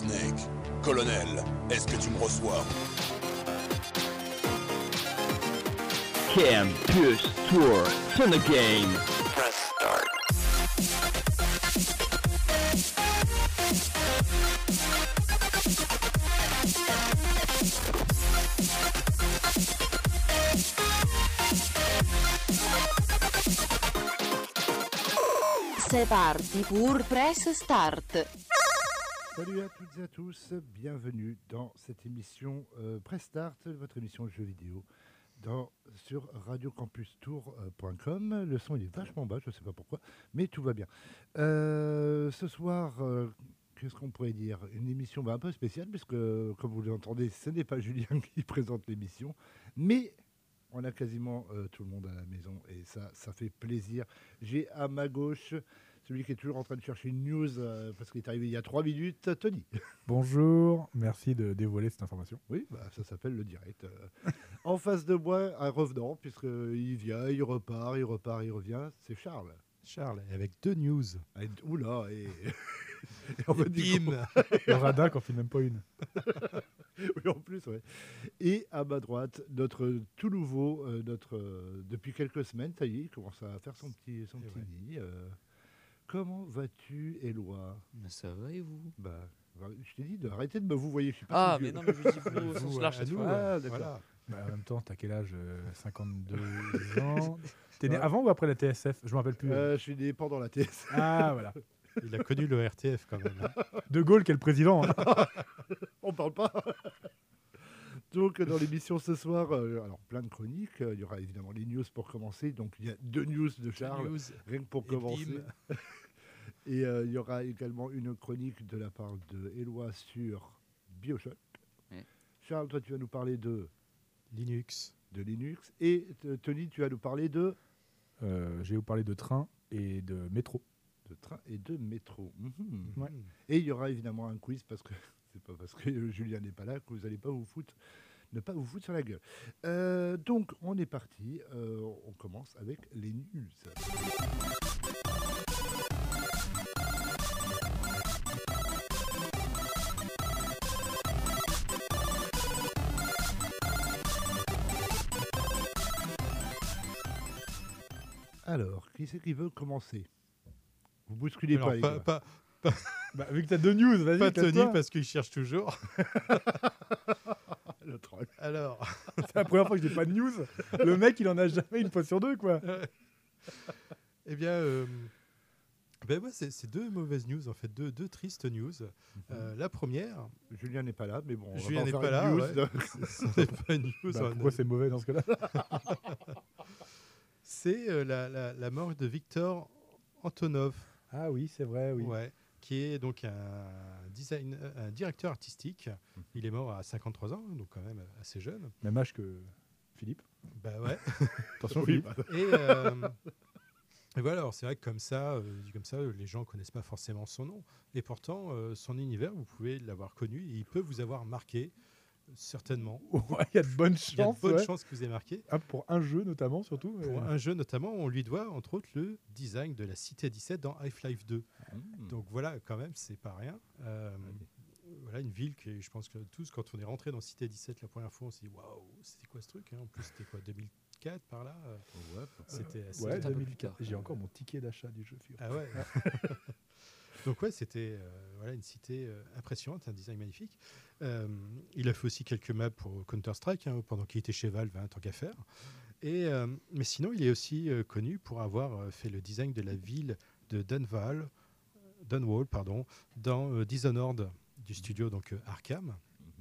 Snake. Colonel, est-ce que tu me reçois? Campus Tour, fin the game. Press start. C'est parti pour Press Start. Salut à toutes et à tous, bienvenue dans cette émission Press Start, votre émission de jeux vidéo sur radiocampustour.com. Le son il est vachement bas, je ne sais pas pourquoi, mais tout va bien. Ce soir, qu'est-ce qu'on pourrait dire? Une émission un peu spéciale, puisque comme vous l'entendez, ce n'est pas Julien qui présente l'émission, mais on a quasiment tout le monde à la maison et ça fait plaisir. J'ai à ma gauche celui qui est toujours en train de chercher une news parce qu'il est arrivé il y a 3 minutes, Tony. Bonjour, merci de dévoiler cette information. Oui, ça s'appelle le direct. En face de moi, un revenant, puisqu'il vient, il repart, il revient, c'est Charles. Charles, avec 2 news. Oula, et on va bim. Le radar qu'on fait même pas une. Oui, en plus, ouais. Et à ma droite, notre tout nouveau, depuis quelques semaines, ça y est, il commence à faire son petit nid. Comment vas-tu, Éloi? Ça va et vous? Je t'ai dit d'arrêter de me vous voyez. Je suis pas mais non, mais je dis vous au sens large cette fois. Ah, d'accord. Voilà. En même temps, t'as quel âge? 52 ans. T'es né avant ou après la TSF? Je me rappelle plus. Je suis né pendant la TSF. Ah, voilà. Il a connu le RTF quand même. De Gaulle qui est le président. On parle pas. Donc, dans l'émission ce soir, alors plein de chroniques. Il y aura évidemment les news pour commencer. Donc, il y a 2 news de Charles, rien que pour commencer. Et il y aura également une chronique de la part de Éloi sur BioShock. Ouais. Charles, toi, tu vas nous parler de Linux. Et Tony, tu vas nous parler de je vais vous parler de train et de métro. De train et de métro. Mm-hmm. Ouais. Et il y aura évidemment un quiz parce que c'est pas parce que Julien n'est pas là que vous n'allez pas ne pas vous foutre sur la gueule. Donc, on est parti. On commence avec les news. Alors, qui c'est qui veut commencer? Vous bousculez alors, pas, les gars. Vu que t'as 2 news, vas-y. Pas Tony parce qu'il cherche toujours. Le troll. Alors, c'est la première fois que j'ai pas de news. Le mec, il en a jamais une fois sur 2, quoi. Eh bien, c'est 2 mauvaises news, en fait, 2 tristes news. La première... Julien n'est pas là, mais bon, Julien n'est pas là, news. Ouais. C'est pas une news. Pourquoi c'est mauvais dans ce cas-là? C'est la mort de Victor Antonov. Ah oui, c'est vrai, oui. Ouais, qui est donc un directeur artistique. Il est mort à 53 ans, donc quand même assez jeune. Même âge que Philippe. Bah ouais. Attention, Philippe. Et voilà, alors c'est vrai que comme ça, les gens ne connaissent pas forcément son nom. Et pourtant, son univers, vous pouvez l'avoir connu et il peut vous avoir marqué. Certainement. Ouais, il y a de bonnes chances. Il y a de bonnes chances que vous ayez marqué. Pour un jeu notamment, surtout. Pour un jeu notamment, on lui doit entre autres le design de la Cité 17 dans Half-Life 2. Donc voilà, quand même, c'est pas rien. Voilà une ville que je pense que tous, quand on est rentré dans Cité 17 la première fois, on s'est dit waouh, c'était quoi ce truc, hein? En plus, c'était quoi, 2004 par là. C'était assez 2004. J'ai encore mon ticket d'achat du jeu. Ah ouais. Donc ouais, c'était une cité impressionnante, un design magnifique. Il a fait aussi quelques maps pour Counter-Strike, pendant qu'il était chez Valve, tant qu'à faire. Mais sinon, il est aussi connu pour avoir fait le design de la ville de Dunwall, dans Dishonored du studio donc Arkane,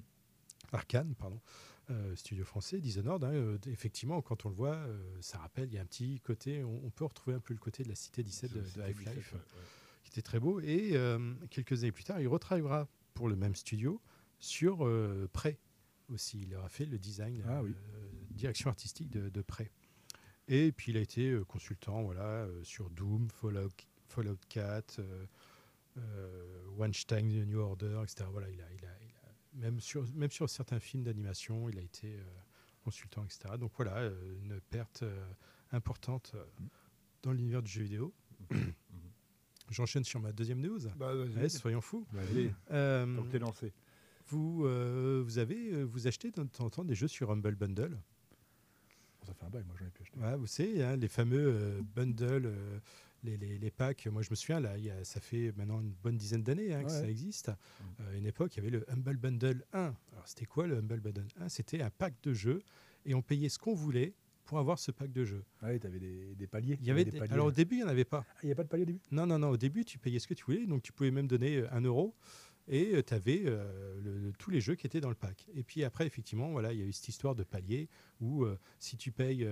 studio français, Dishonored. Effectivement, quand on le voit, ça rappelle, il y a un petit côté, on peut retrouver un peu le côté de la Cité 17 de Half-Life. Qui était très beau, et quelques années plus tard, il retravaillera pour le même studio sur Prey aussi. Il aura fait le design, direction artistique de Prey. Et puis il a été consultant sur Doom, Fallout 4, Weinstein, The New Order, etc. Voilà, il a même sur certains films d'animation, il a été consultant, etc. Donc voilà, une perte importante dans l'univers du jeu vidéo. J'enchaîne sur ma deuxième news. Bah, vas-y. Allez, soyons fous. Allez, Euh, donc t'es lancé. vous achetez de temps en temps des jeux sur Humble Bundle. Bon, ça fait un bail, moi j'en ai pu acheter. Ouais, vous savez, hein, les fameux bundles, les packs. Moi, je me souviens, là, ça fait maintenant une bonne dizaine d'années que Ouais. ça existe. À une époque, il y avait le Humble Bundle 1. Alors, c'était quoi le Humble Bundle 1? C'était un pack de jeux et on payait ce qu'on voulait pour avoir ce pack de jeux. Ouais, t'avais des paliers. Il y avait des paliers. alors, au début, il n'y en avait pas. Ah, il n'y a pas de palier au début? Non. Au début, tu payais ce que tu voulais. Donc, tu pouvais même donner 1 euro. Et tu avais tous les jeux qui étaient dans le pack. Et puis après, effectivement, voilà, il y a eu cette histoire de palier où si tu payes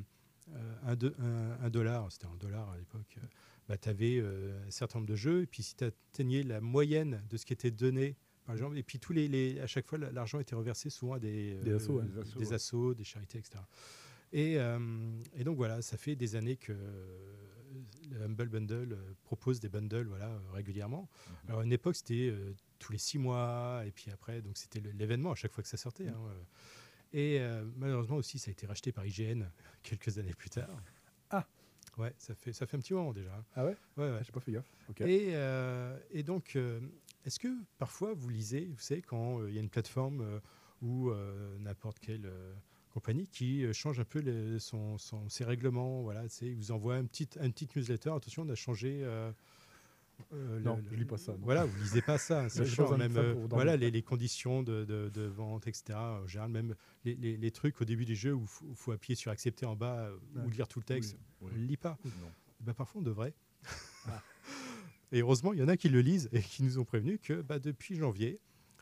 $1, c'était $1 à l'époque, tu avais un certain nombre de jeux. Et puis si tu atteignais la moyenne de ce qui était donné, par exemple, et puis à chaque fois, l'argent était reversé souvent à des assos, ouais. des assos, des charités, etc. Et donc voilà, ça fait des années que le Humble Bundle propose des bundles régulièrement. Alors à une époque, c'était tous les 6 mois, et puis après, donc c'était l'événement à chaque fois que ça sortait. Et malheureusement aussi, ça a été racheté par IGN quelques années plus tard. Ah. Ouais, ça fait un petit moment déjà. Ah ouais? Ouais. Ah, j'ai pas fait gaffe. Ok. Et donc, est-ce que parfois vous lisez, vous savez, quand il y a une plateforme ou n'importe quelle compagnie qui change un peu ses règlements, voilà, il vous envoie une petite newsletter, attention, on a changé... Non, je lis pas ça. non. Voilà, vous lisez pas ça, c'est J'ai chiant, pas besoin de même ça pour dormir. voilà les conditions de vente, etc. En général, même les trucs au début du jeu où il faut appuyer sur accepter en bas ou lire tout le texte, Oui. on ne le lit pas. Non. Ben, parfois on devrait. Et heureusement, il y en a qui le lisent et qui nous ont prévenu que depuis janvier,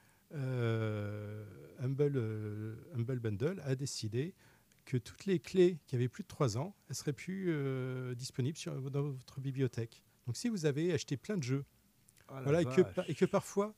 Humble Bundle a décidé que toutes les clés qui avaient plus de 3 ans, elles seraient plus disponibles dans votre bibliothèque. Donc si vous avez acheté plein de jeux, voilà, et que parfois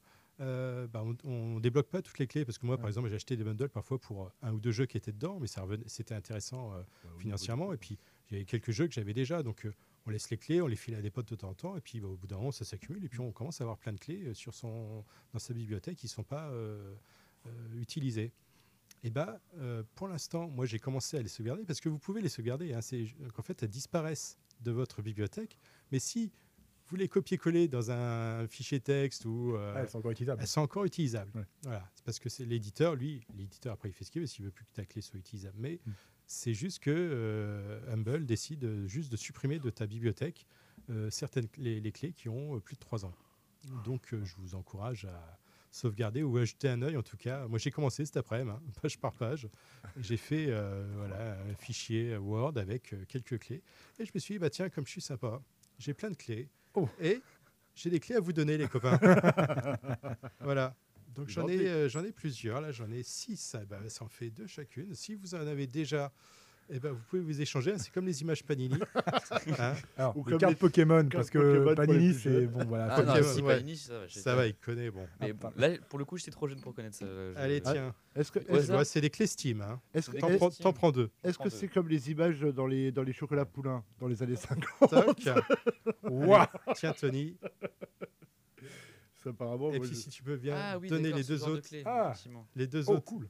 on débloque pas toutes les clés, parce que moi par exemple j'ai acheté des bundles parfois pour 1 ou 2 jeux qui étaient dedans, mais c'était intéressant financièrement, et puis il y avait quelques jeux que j'avais déjà, donc on laisse les clés, on les file à des potes de temps en temps, et puis au bout d'un moment ça s'accumule, et puis on commence à avoir plein de clés dans sa bibliothèque qui ne sont pas utilisées. Et pour l'instant, moi j'ai commencé à les sauvegarder, parce que vous pouvez les sauvegarder, qu'en fait elles disparaissent de votre bibliothèque, mais si vous les copiez-coller dans un fichier texte ou elles sont encore utilisables. elles sont encore utilisables. Ouais. Voilà, c'est parce que c'est l'éditeur après il fait ce qu'il veut s'il veut plus que ta clé soit utilisable. Mais c'est juste que Humble décide juste de supprimer de ta bibliothèque certaines les clés qui ont plus de 3 ans. Donc je vous encourage à sauvegarder ou à jeter un œil. En tout cas, moi j'ai commencé cet après-midi, page par page. J'ai fait un fichier Word avec quelques clés. Et je me suis dit, tiens, comme je suis sympa, j'ai plein de clés. Et j'ai des clés à vous donner, les copains. Voilà. Donc j'en ai plusieurs. Là, j'en ai 6. Ça en fait 2 chacune. Si vous en avez déjà, vous pouvez vous échanger. C'est comme les images Panini. Alors, Ou les comme cartes les Pokémon, parce que Pokémon pour les Panini, plus c'est jeunes. bon, voilà. Ah non, Pokémon, si ouais. Panini, ça va. Ça va, il connaît. Bon. Mais bon, là, pour le coup, j'étais trop jeune pour connaître ça. Allez, tiens. Est-ce que Ouais, est-ce- ça. C'est des clés Steam. est-ce que- Des T'en clés prends- Steam. t'en prends 2. est-ce que c'est comme les images dans les chocolats poulains dans les années 50? Toc. Ouah. Tiens, Tony. Ça, apparemment, Et moi, puis je- si tu peux bien Ah oui, donner d'accord, les ce 2 genre de autres. clé, Ah. effectivement. Les 2 Oh, autres. cool.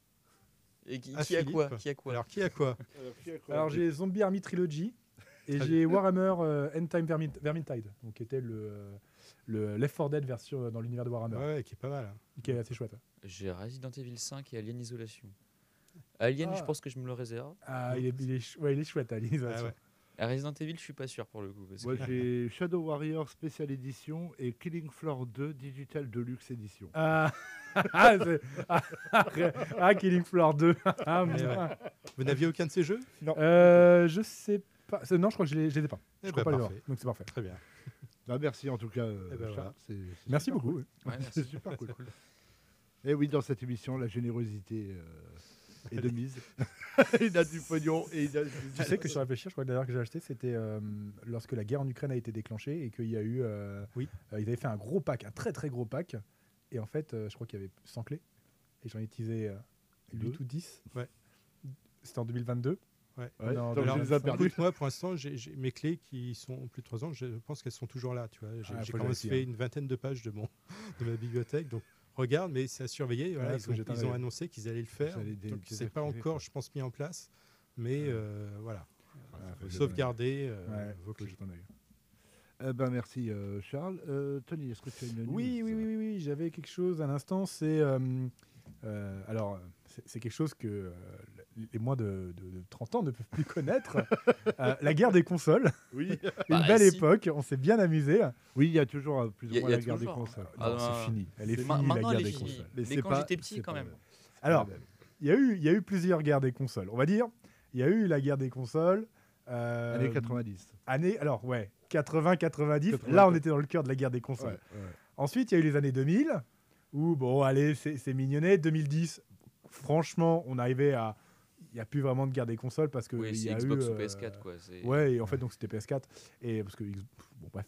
Et qui À a quoi? Philippe. Qui a quoi? Alors, qui a quoi? Alors, j'ai Zombie Army Trilogy et Très j'ai Warhammer End Time Vermintide, donc qui était le Left 4 Dead version dans l'univers de Warhammer, Ouais, qui est pas mal. qui est assez chouette. J'ai Resident Evil 5 et Alien Isolation. Alien, Ah. je pense que je me le réserve. Ah, il est chouette, Alice. Ah ouais. À Resident Evil, je suis pas sûr pour le coup. Parce Moi, que... j'ai Shadow Warrior Special Edition et Killing Floor 2 Digital Deluxe Edition. Ah, Killing Floor 2. Ah, Eh ouais. Vous n'aviez aucun de ces jeux? Je sais pas. Non, je crois que je les ai pas. Eh Je ben, crois pas les avoir. parfait. Donc c'est parfait. Très bien. Merci en tout cas, Eh ben, Charles. voilà. C'est Merci super beaucoup. cool. Ouais, C'est merci. super cool. Et oui, dans cette émission, la générosité est de mise. Il a du pognon et il a du... Tu sais que sur réfléchir, je crois que la dernière que j'ai acheté, c'était lorsque la guerre en Ukraine a été déclenchée et qu'il y a eu. Oui. Ils avaient fait un gros pack, un très très gros pack. Et en fait, je crois qu'il y avait 100 clés. Et j'en ai utilisé 8 ou 10. Ouais. C'était en 2022. Ouais. Ouais, Non, donc alors, je les ai perdus. Écoute, moi, pour l'instant, j'ai mes clés qui sont plus de 3 ans. Je pense qu'elles sont toujours là. Tu vois. J'ai Ah, faut quand même vérifier, fait hein. une vingtaine de pages de ma bibliothèque. Donc, regarde, mais c'est à surveiller. Voilà, Ouais, faut jeter un ils ont œil. annoncé qu'ils allaient le faire. Vous allez Donc, désactiver, c'est pas quoi. encore, je pense, mis en place. Mais voilà. Ouais, faut jeter un œil. Sauvegarder Ouais, vos faut clés. jeter un œil. Merci Charles. Tony, est-ce que tu as une news? Oui, j'avais quelque chose à l'instant. C'est c'est quelque chose que les moins de 30 ans ne peuvent plus connaître. La guerre des consoles. Oui. Une belle époque. On s'est bien amusé. Oui, il y a toujours plus Il y ou a moins la guerre des toujours. consoles. Ah, Non, c'est fini. Elle est finie, Maintenant, la guerre elle est des finie. consoles. Mais c'est quand pas- j'étais petit, c'est quand pas même. vrai. Alors, il y a eu plusieurs guerres des consoles. On va dire, il y a eu la guerre des consoles. Années 90. Alors, 80, 90. 80. Là, on était dans le cœur de la guerre des consoles. Ouais. Ensuite, il y a eu les années 2000, où, bon, allez, c'est mignonnet. 2010, franchement, on arrivait à... Il n'y a plus vraiment de guerre des consoles parce que Oui, il y c'est a Xbox eu, ou PS4, quoi. c'est- Ouais, et en fait, donc c'était PS4. Et parce que... Bon, bref.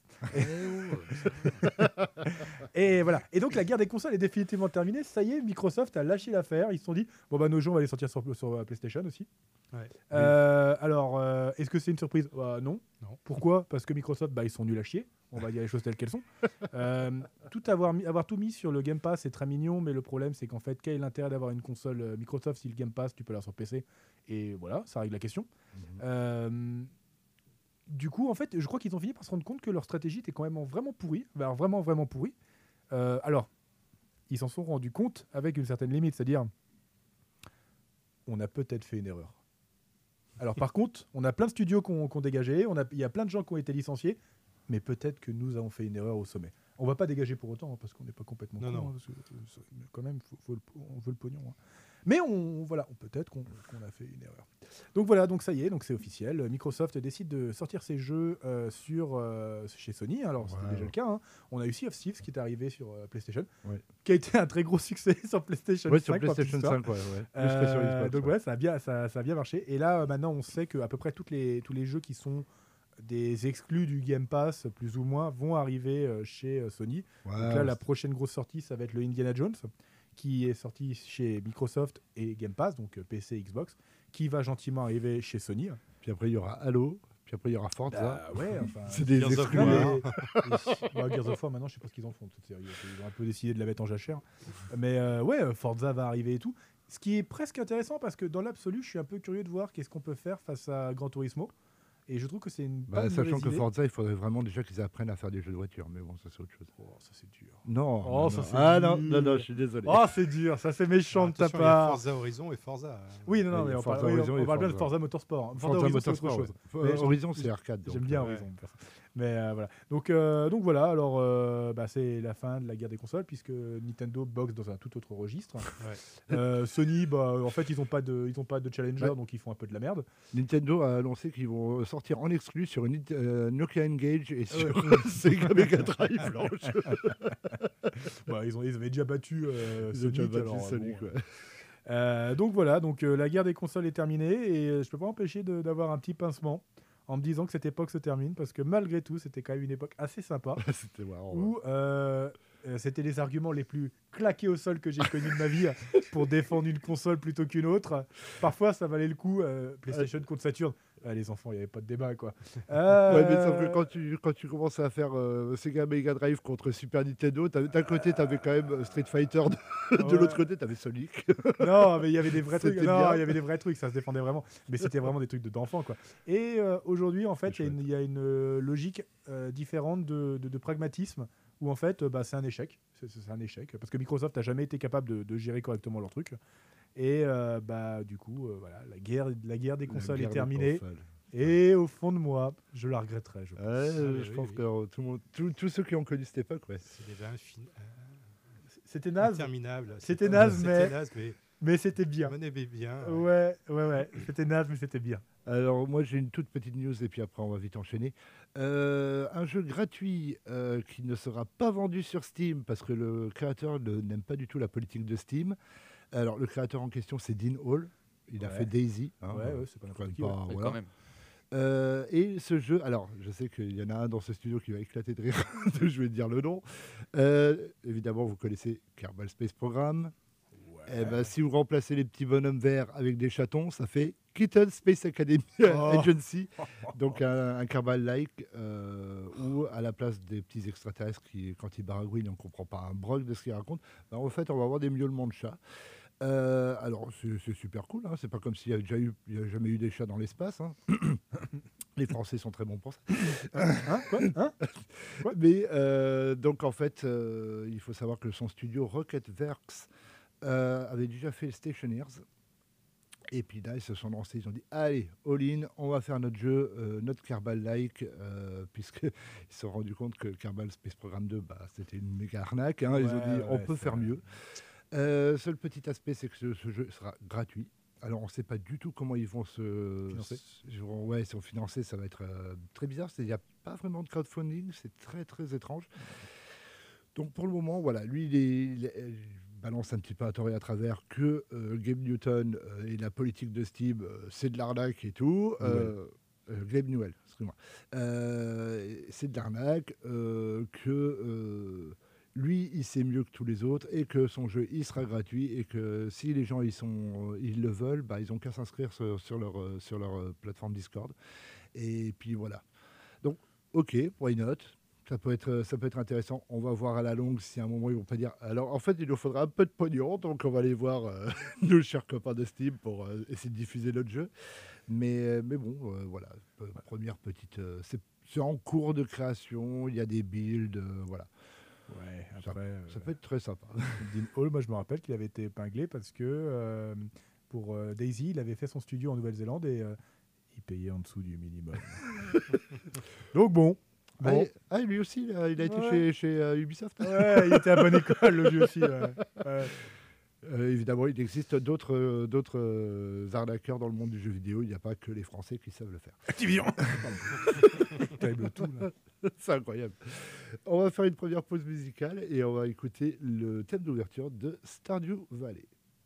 Et voilà. Et donc, la guerre des consoles est définitivement terminée. Ça y est, Microsoft a lâché l'affaire. Ils se sont dit, bon, bah, nos jeux, on va les sortir sur PlayStation aussi. Ouais. Alors, est-ce que c'est une surprise? Non. Non. Pourquoi? Parce que Microsoft, ils sont nuls à chier. On va dire les choses telles qu'elles sont. Avoir tout mis sur le Game Pass, c'est très mignon, mais le problème, c'est qu'en fait, quel est l'intérêt d'avoir une console Microsoft si le Game Pass, tu peux l'avoir sur PC? Et voilà, ça règle la question. Du coup, en fait, je crois qu'ils ont fini par se rendre compte que leur stratégie était quand même vraiment pourrie. Alors, vraiment pourrie. Alors, ils s'en sont rendus compte avec une certaine limite, c'est-à-dire, on a peut-être fait une erreur. Alors, par contre, on a plein de studios qui ont dégagé, il y a plein de gens qui ont été licenciés, mais peut-être que nous avons fait une erreur au sommet. On va pas dégager pour autant, parce qu'on n'est pas complètement Non, con, non. parce que, quand même, on veut le pognon. Mais peut-être qu'on a fait une erreur. Donc voilà, donc ça y est, donc c'est officiel. Microsoft décide de sortir ses jeux chez Sony. Alors c'était déjà le cas. On a eu Sea of Thieves qui est arrivé sur PlayStation, qui a été un très gros succès sur PlayStation 5. Sur PlayStation 5, ouais. Je serais sur Xbox, donc ça a bien marché. Et là, maintenant, on sait qu'à peu près tous les jeux qui sont des exclus du Game Pass, plus ou moins, vont arriver chez Sony. Donc là, la prochaine grosse sortie, ça va être le Indiana Jones, qui est sorti chez Microsoft et Game Pass, donc PC et Xbox, qui va gentiment arriver chez Sony. Puis après, il y aura Halo. Puis après, il y aura Forza. C'est des Gears of exclus. War. Gears of War, maintenant, je sais pas ce qu'ils en font de cette série. Ils ont un peu décidé de la mettre en jachère. Mais Forza va arriver et tout. Ce qui est presque intéressant parce que dans l'absolu, je suis un peu curieux de voir qu'est-ce qu'on peut faire face à Gran Turismo. Et je trouve que c'est une bonne Sachant que idée. Forza, il faudrait vraiment déjà qu'ils apprennent à faire des jeux de voiture. Mais bon, ça, c'est autre chose. Oh, ça, c'est dur. Non. Oh, non, ça, non. c'est Ah dur. non, je suis désolé. Oh, c'est dur. Ça, c'est méchant de ta Attention, il y a part. Forza Horizon et Forza. Oui, non, Oui, mais on Forza parle, Horizon et on parle bien de Forza. Forza Motorsport. Forza Horizon, c'est autre Motorsport, chose. ouais. Mais Horizon, c'est arcade. J'aime donc, bien Horizon. Mais voilà. Donc voilà. Alors, c'est la fin de la guerre des consoles puisque Nintendo boxe dans un tout autre registre. Sony, en fait, ils n'ont pas de challenger, donc ils font un peu de la merde. Nintendo a annoncé qu'ils vont sortir en exclu sur une Nokia Engage et sur Sega Mega Drive blanche. Ils avaient déjà battu Ils ont déjà Sonic. battu Alors, Sonic, bon, ouais. donc voilà, la guerre des consoles est terminée et je peux pas m'empêcher d'avoir un petit pincement en me disant que cette époque se termine parce que malgré tout c'était quand même une époque assez sympa C'était marrant. où c'était les arguments les plus claqués au sol que j'ai connus de ma vie pour défendre une console plutôt qu'une autre. Parfois ça valait le coup, PlayStation contre Saturn. Les enfants, il n'y avait pas de débat, quoi. Ouais, mais sauf que quand tu commences à faire Sega Mega Drive contre Super Nintendo, d'un côté, tu avais quand même Street Fighter, de l'autre côté, tu avais Sonic. Non, mais il y avait des vrais trucs. C'était Non, bien. il y avait des vrais trucs, ça se défendait vraiment. Mais c'était vraiment des trucs d'enfants, quoi. Et aujourd'hui, en fait, il y a une logique différente de pragmatisme où, en fait, c'est un échec. C'est un échec. Parce que Microsoft n'a jamais été capable de gérer correctement leur truc. Et du coup, voilà, la guerre des consoles est terminée. Et au fond de moi, je la regretterai. Je pense que tout le monde, tous ceux qui ont connu cette époque, C'est déjà c'était naze. interminable. C'était naze, C'était mais- naze, mais Mais c'était bien. on aimait bien. Ouais. C'était naze, mais c'était bien. Alors moi j'ai une toute petite news et puis après on va vite enchaîner. Un jeu gratuit qui ne sera pas vendu sur Steam parce que le créateur n'aime pas du tout la politique de Steam. Alors le créateur en question c'est Dean Hall. Il a fait Daisy. C'est pas n'importe qui. pas- Mais voilà. quand même. Et ce jeu, alors je sais qu'il y en a un dans ce studio qui va éclater de rire, je vais dire le nom. Évidemment, vous connaissez Kerbal Space Program. Eh ben, si vous remplacez les petits bonhommes verts avec des chatons, ça fait Kitten Space Academy Agency. Donc un Kerbal-like où à la place des petits extraterrestres qui, quand ils baragouinent, on ne comprend pas un broc de ce qu'ils racontent, ben, en fait, on va avoir des miaulements de chats. Alors, c'est super cool. Hein. C'est pas comme s'il n'y a jamais eu des chats dans l'espace. Hein. Les Français sont très bons pour ça. Quoi Mais donc en fait, il faut savoir que son studio Rocketworks avait déjà fait Stationers. Et puis là, ils se sont lancés, ils ont dit allez, all-in, on va faire notre jeu, notre Kerbal-like, puisqu'ils se sont rendus compte que Kerbal Space Program 2, c'était une méga arnaque. Ils ont dit on peut faire mieux. Seul petit aspect, c'est que ce jeu sera gratuit. Alors, on ne sait pas du tout comment ils vont se financer. Ouais, si on financer, ça va être très bizarre. Il n'y a pas vraiment de crowdfunding, c'est très très étrange. Donc, pour le moment, voilà, lui, il balance un petit peu à tort et à travers que Gabe Newton et la politique de Steam, c'est de l'arnaque et tout. Gabe Newell, excuse-moi. C'est de l'arnaque, que lui, il sait mieux que tous les autres et que son jeu, il sera gratuit et que si les gens ils le veulent, ils n'ont qu'à s'inscrire sur leur plateforme Discord. Et puis voilà. Donc, ok, why not ? Ça peut être intéressant. On va voir à la longue si à un moment ils vont pas dire. Alors en fait, il nous faudra un peu de pognon, donc on va aller voir nos chers copains de Steam pour essayer de diffuser notre jeu. Mais bon, voilà. Première petite. C'est en cours de création. Il y a des builds, voilà. Ouais, après, ça peut être très sympa. Dean Hall, moi je me rappelle qu'il avait été épinglé parce que pour Daisy, il avait fait son studio en Nouvelle-Zélande et il payait en dessous du minimum. Donc bon. Lui aussi, il a été chez Ubisoft. Ouais, il était à bonne école, lui aussi. Ouais. Évidemment, il existe d'autres arnaqueurs dans le monde du jeu vidéo. Il n'y a pas que les Français qui savent le faire. Activision. Terrible tout, là. C'est incroyable. On va faire une première pause musicale et on va écouter le thème d'ouverture de Stardew Valley.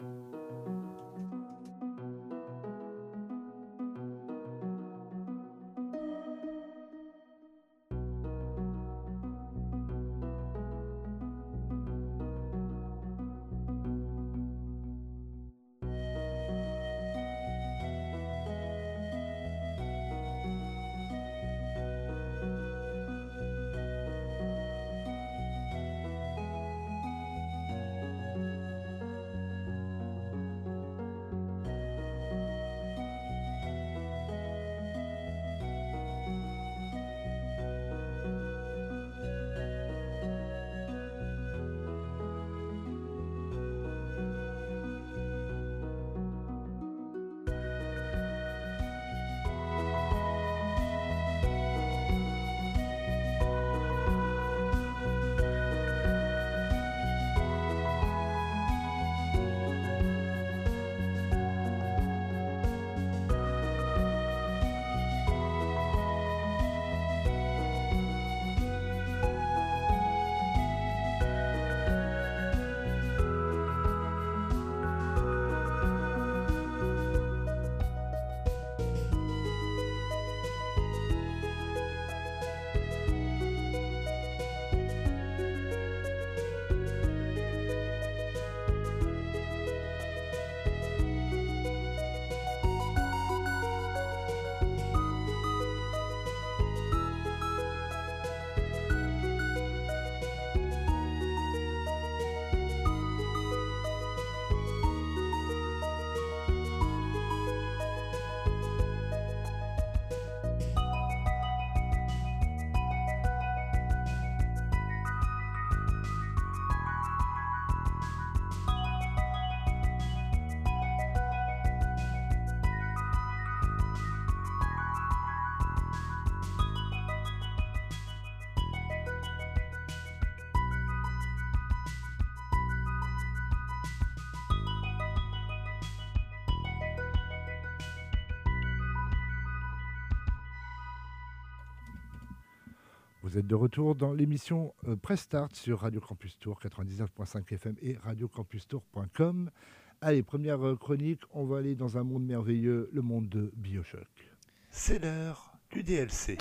Vous êtes de retour dans l'émission Press Start sur Radio Campus Tour 99.5 FM et radiocampustour.com. Allez, première chronique, on va aller dans un monde merveilleux, le monde de BioShock. C'est l'heure du DLC.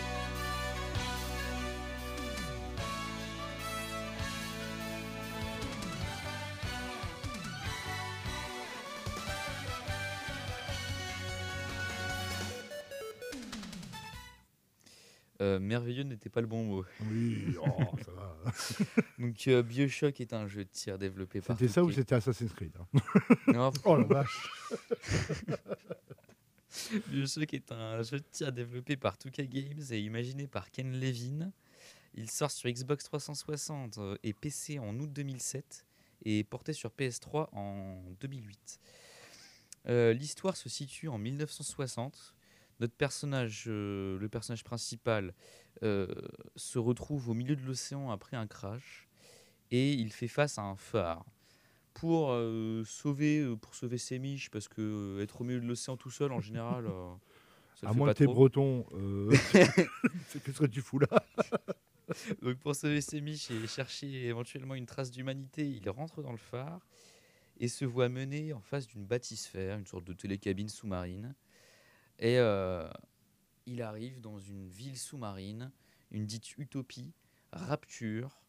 Merveilleux n'était pas le bon mot. Oui, ça va. Donc BioShock est un jeu de tir développé par... C'était ça ou c'était Assassin's Creed Non, Oh la vache. BioShock est un jeu de tir développé par 2K Games et imaginé par Ken Levine. Il sort sur Xbox 360 et PC en août 2007 et porté sur PS3 en 2008. L'histoire se situe en 1960. Notre personnage, le personnage principal, se retrouve au milieu de l'océan après un crash et il fait face à un phare. Pour sauver ses miches, parce que être au milieu de l'océan tout seul, en général, ça le À fait moins pas que t'es trop. breton, qu'est-ce que tu fous là? Donc pour sauver ses miches et chercher éventuellement une trace d'humanité, il rentre dans le phare et se voit mené en face d'une bâtisphère, une sorte de télécabine sous-marine. Et il arrive dans une ville sous-marine, une dite utopie, Rapture.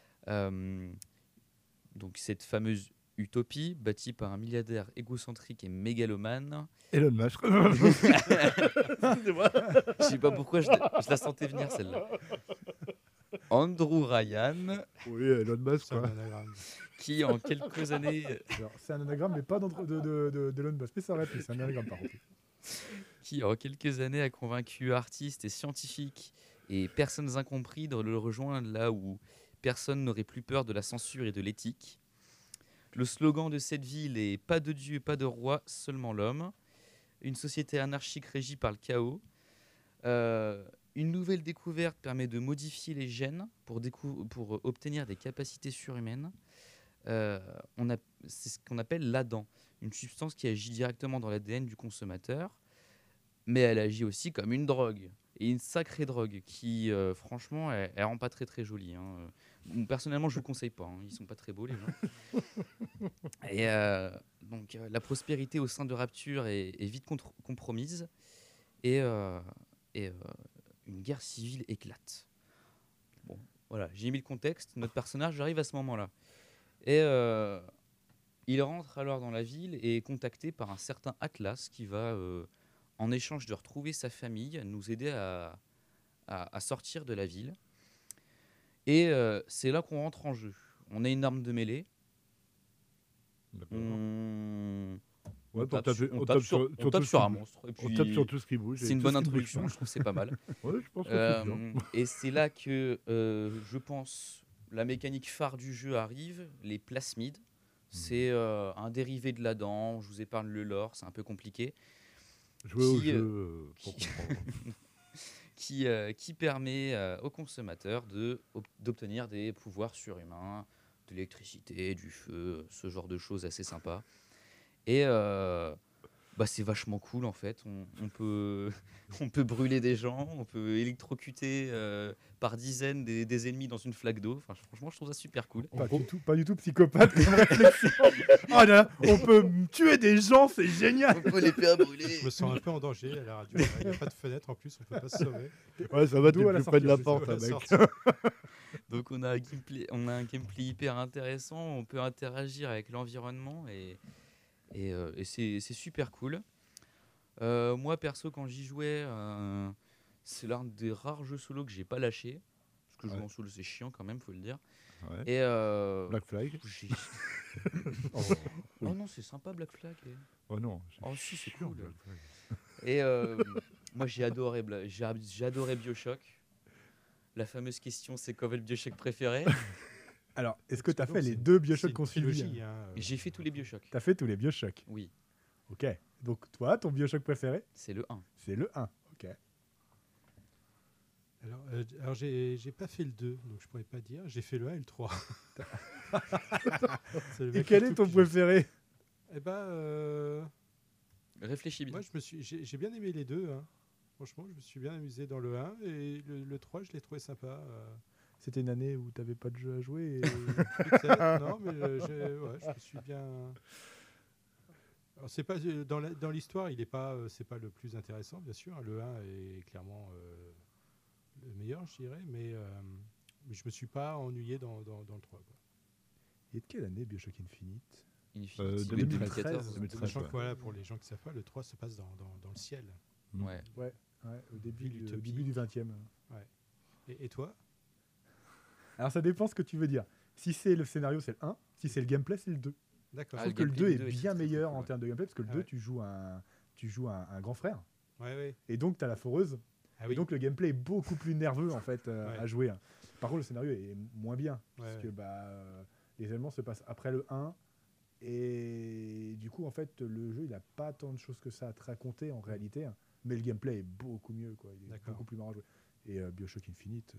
Donc cette fameuse utopie, bâtie par un milliardaire égocentrique et mégalomane. Elon Musk. Je sais pas pourquoi je la sentais venir celle-là. Andrew Ryan, Oui, Elon Musk, C'est un quoi. anagramme. qui en quelques années, Alors, c'est un anagramme, mais pas d'Elon Musk. Mais ça aurait pu, c'est un anagramme par contre. a convaincu artistes et scientifiques et personnes incompris de le rejoindre là où personne n'aurait plus peur de la censure et de l'éthique. Le slogan de cette ville est « Pas de Dieu, pas de roi, seulement l'homme ». Une société anarchique régie par le chaos. Une nouvelle découverte permet de modifier les gènes pour obtenir des capacités surhumaines. C'est ce qu'on appelle l'ADAN, une substance qui agit directement dans l'ADN du consommateur, mais elle agit aussi comme une drogue, et une sacrée drogue qui, franchement, elle rend pas très très jolie. Hein. Bon, personnellement, je vous conseille pas, hein. Ils sont pas très beaux les gens. Et donc, la prospérité au sein de Rapture est vite compromise, et une guerre civile éclate. Bon, voilà, j'ai mis le contexte. Notre personnage arrive à ce moment-là. Et il rentre alors dans la ville et est contacté par un certain Atlas qui va, en échange de retrouver sa famille, nous aider à sortir de la ville. Et c'est là qu'on rentre en jeu. On a une arme de mêlée. D'accord. On Ouais, tape on sur- tape on tape sur- sur- sur on tape tout sur ce un qui- monstre. Et On puis, tape sur tout ce qui bouge. et c'est une tout bonne ce qui bouge introduction, pas. je trouve que c'est pas mal. Ouais, je pense que c'est bien. Et c'est là que je pense la mécanique phare du jeu arrive, les plasmides. C'est un dérivé de l'Adam. Je vous épargne le lore, c'est un peu compliqué. Jouer au qui, jeu pour qui- comprendre. qui permet aux consommateurs d'obtenir des pouvoirs surhumains, de l'électricité, du feu, ce genre de choses assez sympas. Et c'est vachement cool en fait. On peut brûler des gens, on peut électrocuter par dizaines des ennemis dans une flaque d'eau. Enfin, franchement, je trouve ça super cool. Pas du tout psychopathe comme réflexion. Oh là, on peut tuer des gens, c'est génial. On peut les faire brûler. Je me sens un peu en danger à la radio. Il n'y a pas de fenêtre en plus, on peut pas se sauver. Ouais, ça va, D'où t'es à la plus près de la sortie, porte, à la mec. sortie. Donc on a un gameplay hyper intéressant. On peut interagir avec l'environnement et c'est super cool. Moi perso, quand j'y jouais, c'est l'un des rares jeux solo que j'ai pas lâché. Parce que jouer Ouais. en solo c'est chiant quand même, faut le dire. Ouais. Et Black Flag. j'ai- Oh, oh non, c'est sympa Black Flag. oh non. Oh si, c'est sûr, cool. Black Flag. Et moi j'ai adoré BioShock. La fameuse question, c'est quoi votre BioShock préféré? Alors, est-ce que tu as Non, fait c'est- les deux C'est Bioshock une qu'on suit trilogie, hein. J'ai fait tous les BioShock. Tu as fait tous les Bioshock. Oui, Ok. Donc, toi, ton Bioshock préféré, c'est le 1. c'est le 1. Ok. Alors j'ai pas fait le 2, donc je pourrais pas dire. J'ai fait le 1 et le 3. C'est le Et mec quel le est tout ton pigé. préféré? Eh ben, Réfléchis bien. moi j'ai bien aimé les deux. Hein. Franchement, je me suis bien amusé dans le 1 et le 3, je l'ai trouvé sympa. C'était une année où tu n'avais pas de jeu à jouer. Peut-être, non, mais je me suis bien. Alors, c'est pas dans l'histoire, il est pas, c'est pas le plus intéressant, bien sûr. Le 1 est clairement le meilleur, je dirais, mais je me suis pas ennuyé dans le 3. Quoi. Et de quelle année Bioshock Infinite? Infinity, 2013. 2014. Sachant ouais. que voilà, pour les gens qui savent pas, le 3 se passe dans le ciel. Ouais. Ouais, au début L'utopie. du 20e. Et toi? Alors, ça dépend ce que tu veux dire. Si c'est le scénario, c'est le 1. Si c'est le gameplay, c'est le 2. D'accord. Je Ah, trouve le que le 2 gameplay est du 2 est bien très, très meilleur cool, en ouais. termes de gameplay parce que le Ah 2, ouais. tu tu joues un grand frère. Ouais, ouais. Et donc, tu as la foreuse. Ah Et oui. donc, le gameplay est beaucoup plus nerveux en fait Ouais. à jouer. Par contre, le scénario est moins bien. Ouais, Parce ouais. que les événements se passent après le 1. Et du coup, en fait, le jeu, il n'a pas tant de choses que ça à te raconter en réalité. Mais le gameplay est beaucoup mieux. Quoi. Il est D'accord. beaucoup plus marrant à jouer. Et Bioshock Infinite.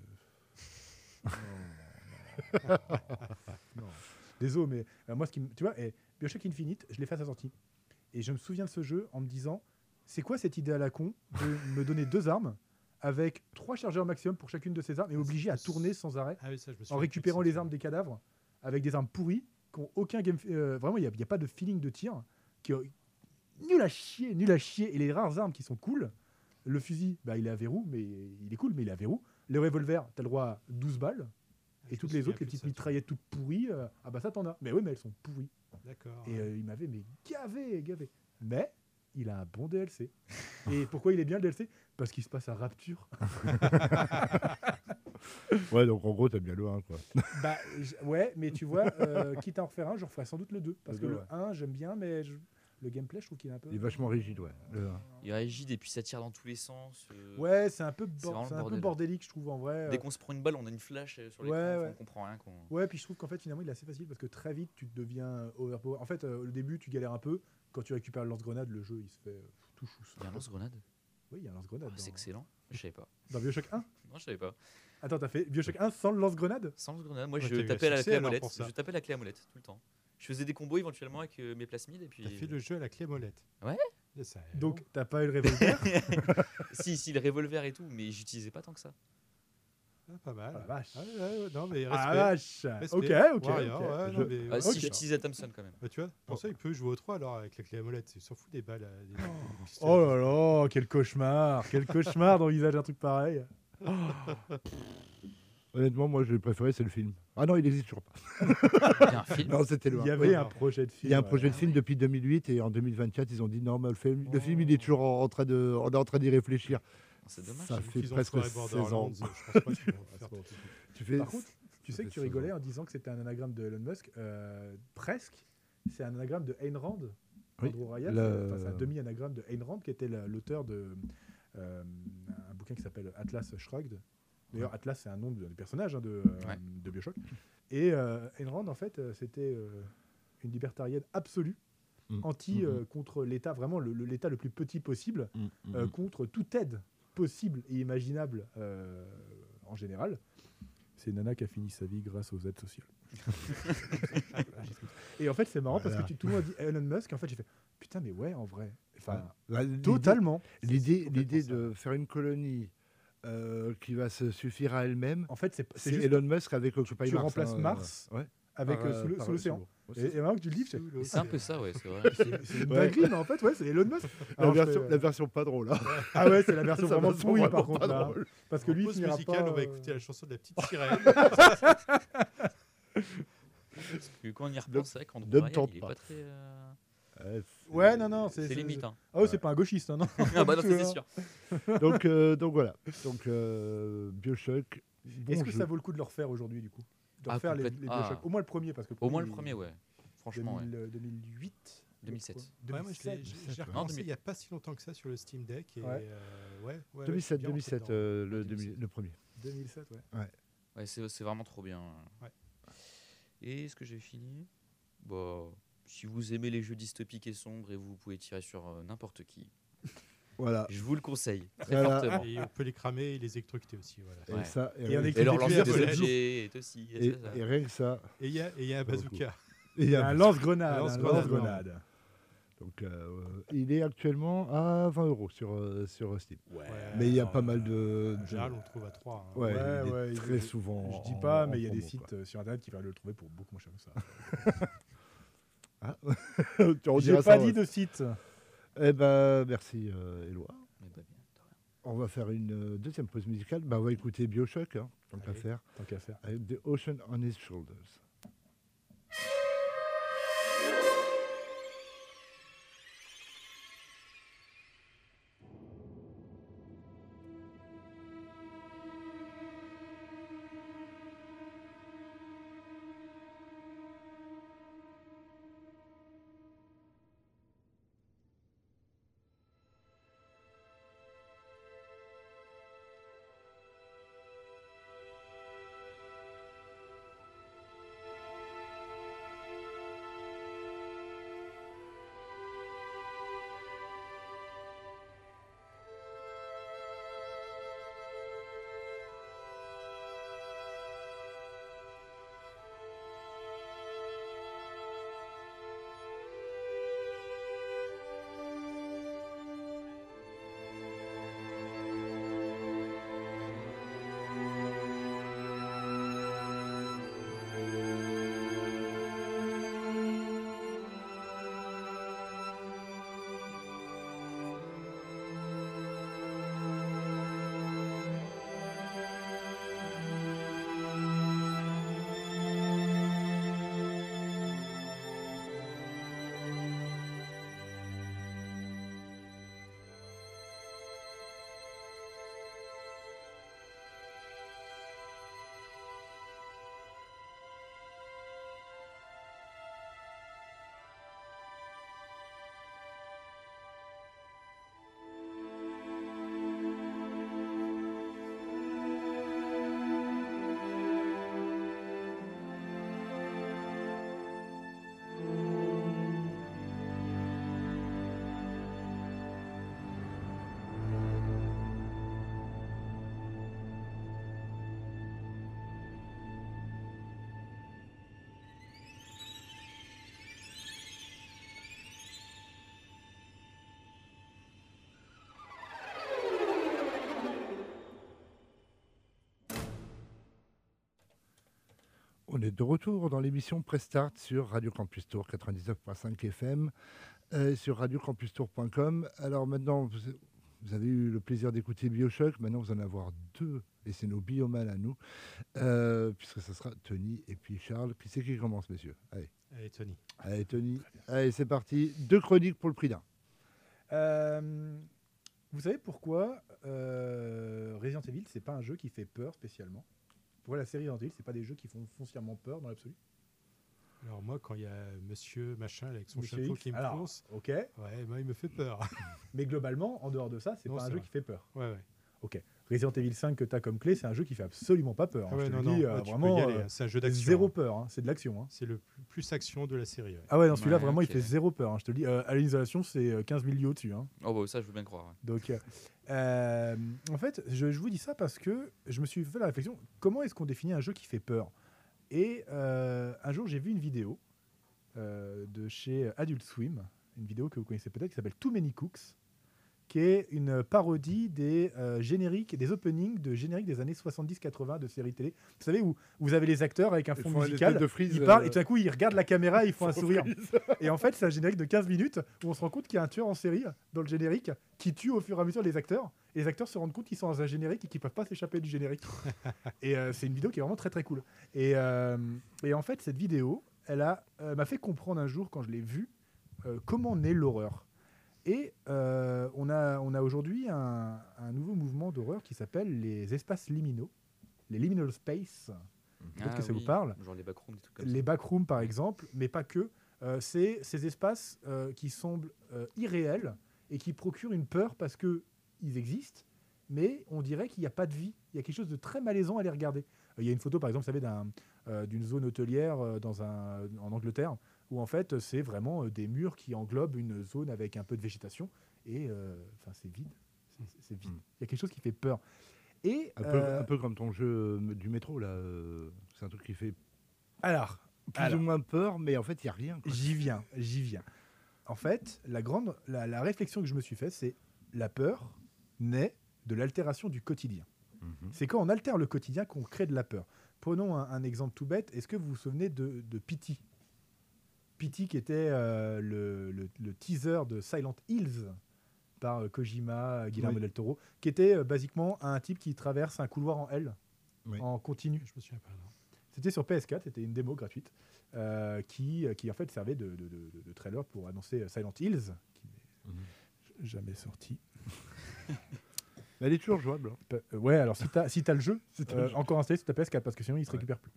non. Désolé, mais moi, tu vois, Bioshock Infinite, je l'ai fait à sa sortie. Et je me souviens de ce jeu en me disant, c'est quoi cette idée à la con de me donner 2 armes avec 3 chargeurs maximum pour chacune de ces armes et m'obliger à tourner sans arrêt Ah oui, ça, je me en souviens récupérant plus de les ça. armes des cadavres avec des armes pourries qui n'ont aucun game. Vraiment, il n'y a pas de feeling de tir. Nul à chier. Et les rares armes qui sont cool, le fusil, il est à verrou, mais il est cool, mais il est à verrou. Le revolver, tu as le droit à 12 balles. Je Et me toutes les souviens autres, les plus de petites ça, tu vois. mitraillettes toutes pourries, ça t'en as. Mais oui, mais elles sont pourries. D'accord. Et il m'avait gavé. Mais il a un bon DLC. Et pourquoi il est bien le DLC? Parce qu'il se passe à Rapture. Ouais, donc en gros, t'aimes bien le 1, quoi. Ouais, mais tu vois, quitte à en refaire un, je referai sans doute le 2. Parce Le que deux, le 1, j'aime bien, mais le gameplay, je trouve qu'il est un peu. Il est vachement rigide, ouais. Le 1. Il est rigide et puis ça tire dans tous les sens. Ouais, c'est un peu, C'est vraiment le c'est un peu bordel. bordélique, je trouve, en vrai. Dès qu'on se prend une balle, on a une flash sur l'écran, Ouais, enfin, ouais. on comprend rien. Ouais, puis je trouve qu'en fait, finalement, il est assez facile parce que très vite, tu deviens overpower. En fait, au début, tu galères un peu. Quand tu récupères le lance-grenade, le jeu, il se fait tout chousse. Il y a un lance-grenade. Oui, il y a un lance-grenade. C'est excellent. Je savais pas. Dans Bioshock 1. Non, je savais pas. Attends, t'as fait Bioshock 1 sans le lance-grenade? Sans lance-grenade, moi Ouais, je t'as eu un tapais la succès, clé à alors, molette. pour ça. Je tapais la clé à molette tout le temps. Je faisais des combos éventuellement avec mes plasmides et puis. T'as fait le jeu à la clé molette. Ouais. Et ça, Donc, t'as pas eu le revolver? si, le revolver et tout, mais j'utilisais pas tant que ça. pas mal. Ah la vache. Ah, ouais, non, mais Ah la respect. vache. Respect. Ok. Warrior, ouais, non, mais Ah, ouais. si, ok. j'utilisais Thompson quand même. Bah, tu vois, pour ça, il peut jouer au 3 alors avec la clé à molette. Il s'en fout des balles. Des pistolets. Oh là là, quel cauchemar. Quel cauchemar d'envisager un truc pareil. Honnêtement, moi, je l'ai préféré, c'est le film. Ah non, il n'existe toujours pas. Il y a un film. Non, c'était le Il y 1. avait Ouais, un non. projet de film. Il y a un projet de film depuis 2008 et en 2024, ils ont dit non, mais le film, il est toujours en train de, on est en train d'y réfléchir. C'est dommage. Ça Vu fait qu'ils ont presque foiré 16 Borderlands, ans. je pense pas qu'ils vont faire tout de suite. Tu fais. Par contre, tu sais ça que fait tu 16 rigolais ans. en disant que c'était un anagramme de Elon Musk. Presque. C'est un anagramme de Ayn Rand. Oui, Andrew Ryan. le- C'est un demi-anagramme de Ayn Rand, qui était l'auteur de un bouquin qui s'appelle Atlas Shrugged. D'ailleurs, Atlas, c'est un nom de personnage Ouais. de Bioshock. Et Ayn Rand, en fait, c'était une libertarienne absolue, anti contre l'État, vraiment l'État le plus petit possible, contre toute aide possible et imaginable en général. C'est Nana qui a fini sa vie grâce aux aides sociales. Et en fait, c'est marrant parce que tout le monde dit Elon Musk. En fait, j'ai fait putain, mais ouais, en vrai. Enfin, totalement. L'idée complètement ça. de faire une colonie qui va se suffire à elle-même, En fait, c'est c'est juste Elon Musk avec Occupy tu Mars. remplaces hein, Mars ouais, avec par, sous par- l'océan. c'est bon. Et maintenant que tu le dis, C'est un peu ça, ouais, c'est vrai. c'est une Ouais. dinguerie, mais en fait, ouais, c'est Elon Musk. La Alors, je version, fais, la version pas drôle. Hein. Ah ouais, c'est la version Ça vraiment va, c'est pourrie, par vraiment contre. pas Là. drôle. Parce que En lui, il pause finira musicale, pas, on va écouter la chanson de la petite sirène. Parce que quand on y repense, c'est vrai qu'Andrew ne me Ryan, tente il est pas. pas très. Ouais, Ouais, non, C'est limite. Hein. Ah ouais, c'est pas un gauchiste, hein, non. Ah bah non, ça, c'est sûr. donc voilà. Donc Bioshock. Bon Est-ce que jeu. ça vaut le coup de le refaire aujourd'hui, du coup? De Ah, refaire les complète- Bioshock. ah. Au moins le premier, parce que Au moins le premier, ouais. Franchement, ouais. 2008 2007. Ouais, moi, je l'ai 2007, ouais. recommencé Non, il n'y a pas si longtemps que ça sur le Steam Deck. Et, Ouais. ouais, 2007, je suis bien rentré 2007 dedans. le premier. 2007, ouais. Ouais, c'est vraiment trop bien. Ouais. Et est-ce que j'ai fini? Bah, si vous aimez les jeux dystopiques et sombres et vous pouvez tirer sur n'importe qui, Voilà. je vous le conseille très Voilà. fortement. Et on peut les cramer et les électrocuter aussi. Voilà. Et Ouais. ça, Et on est Et leur Des lancer cuillères des de la objets est aussi. et rien que ça. Et il y a un bazooka. Et il Il y a un lance-grenade. Un Un lance-grenade. lance-grenade. Donc il est actuellement à 20 € sur Steam. Ouais. Mais il y a pas mal de. En général, on le trouve à 3. Ouais, Ouais, il est ouais, très il- souvent. Je dis en- pas, en mais il y a des promo, sites quoi. sur internet qui permettent de le trouver pour beaucoup moins cher que ça. Ah. On J'ai dira pas ça, dit ouais. de site. Eh ben, merci Éloi. Mais bah, bien, de rien. On va faire une deuxième pause musicale. Bah, on va écouter Bioshock, hein, tant qu'à Allez. faire, Tant qu'à faire. avec The Ocean on His Shoulders. est de retour dans l'émission Prestart sur Radio Campus Tour 99.5 FM, sur radiocampustour.com. Alors maintenant, vous avez eu le plaisir d'écouter BioShock, maintenant vous en allez avoir deux, et c'est nos biomanes à nous, puisque ce sera Tony et puis Charles. Qui c'est qui commence, messieurs? Allez. Allez, Tony. Allez, Tony. Allez, c'est parti. 2 chroniques pour le prix d'un. Vous savez pourquoi Resident Evil, c'est pas un jeu qui fait peur spécialement? Pourquoi la série Resident Evil, c'est pas des jeux qui font foncièrement peur dans l'absolu? Alors moi, quand il y a Monsieur Machin avec son Monsieur chapeau X, qui me alors, fonce, ok. ouais, moi il me fait peur. Mais globalement, en dehors de ça, c'est Non, pas un c'est jeu vrai. qui fait peur. Ouais, ouais. Ok. Resident Evil 5 que tu as comme clé, c'est un jeu qui fait absolument pas peur. Ah ouais, je te non, le non, dis, là, tu peux vraiment, y aller, hein. C'est un jeu d'action. zéro hein. peur, hein. C'est de l'action. Hein. C'est le plus action de la série. Ouais. Ah ouais, non, celui-là, Ouais, vraiment, ok. il fait zéro peur. Hein. Je te le dis, à l'isolation, c'est 15 000 lieux au-dessus. Hein. Oh, bah, ça, je veux bien croire. Ouais. Donc, en fait, je vous dis ça parce que je me suis fait la réflexion, comment est-ce qu'on définit un jeu qui fait peur? Et un jour, j'ai vu une vidéo de chez Adult Swim, une vidéo que vous connaissez peut-être, qui s'appelle Too Many Cooks, qui est une parodie des génériques, des openings de génériques des années 70-80 de séries télé. Vous savez, où vous avez les acteurs avec un fond musical, de frise, ils parlent et tout d'un coup ils regardent la caméra et ils font un sourire. Et en fait, c'est un générique de 15 minutes où on se rend compte qu'il y a un tueur en série dans le générique qui tue au fur et à mesure les acteurs. Et les acteurs se rendent compte qu'ils sont dans un générique et qu'ils ne peuvent pas s'échapper du générique. Et c'est une vidéo qui est vraiment très très cool. Et en fait, cette vidéo, elle m'a fait comprendre un jour, quand je l'ai vue, comment naît l'horreur. Et on a aujourd'hui un nouveau mouvement d'horreur qui s'appelle les espaces liminaux, les liminal space. Peut-être que ça vous parle. Genre les backrooms, des trucs comme Les backrooms, par exemple, mais pas que. C'est ces espaces qui semblent irréels et qui procurent une peur parce qu'ils existent, mais on dirait qu'il n'y a pas de vie. Il y a quelque chose de très malaisant à les regarder. Il y a une photo, par exemple, vous savez, d'une zone hôtelière en Angleterre, où en fait, c'est vraiment des murs qui englobent une zone avec un peu de végétation, et c'est vide. C'est vide. Il y a quelque chose qui fait peur. Et, Un peu comme ton jeu du métro, là. C'est un truc qui fait plus ou moins peur, mais en fait, il n'y a rien. Quoi. J'y viens. En fait, la réflexion que je me suis faite, c'est la peur naît de l'altération du quotidien. C'est quand on altère le quotidien qu'on crée de la peur. Prenons un exemple tout bête. Est-ce que vous vous souvenez de Pity? Pity qui était le teaser de Silent Hills par Kojima, Guillermo del Toro, qui était basiquement un type qui traverse un couloir en L, en continu. Je me souviens pas. Non. C'était sur PS4, c'était une démo gratuite qui en fait servait de trailer pour annoncer Silent Hills, qui n'est jamais sorti. Elle est toujours jouable. Hein. Ouais, alors si t'as le jeu, encore installé sur ta PS4, parce que sinon il se récupère plus.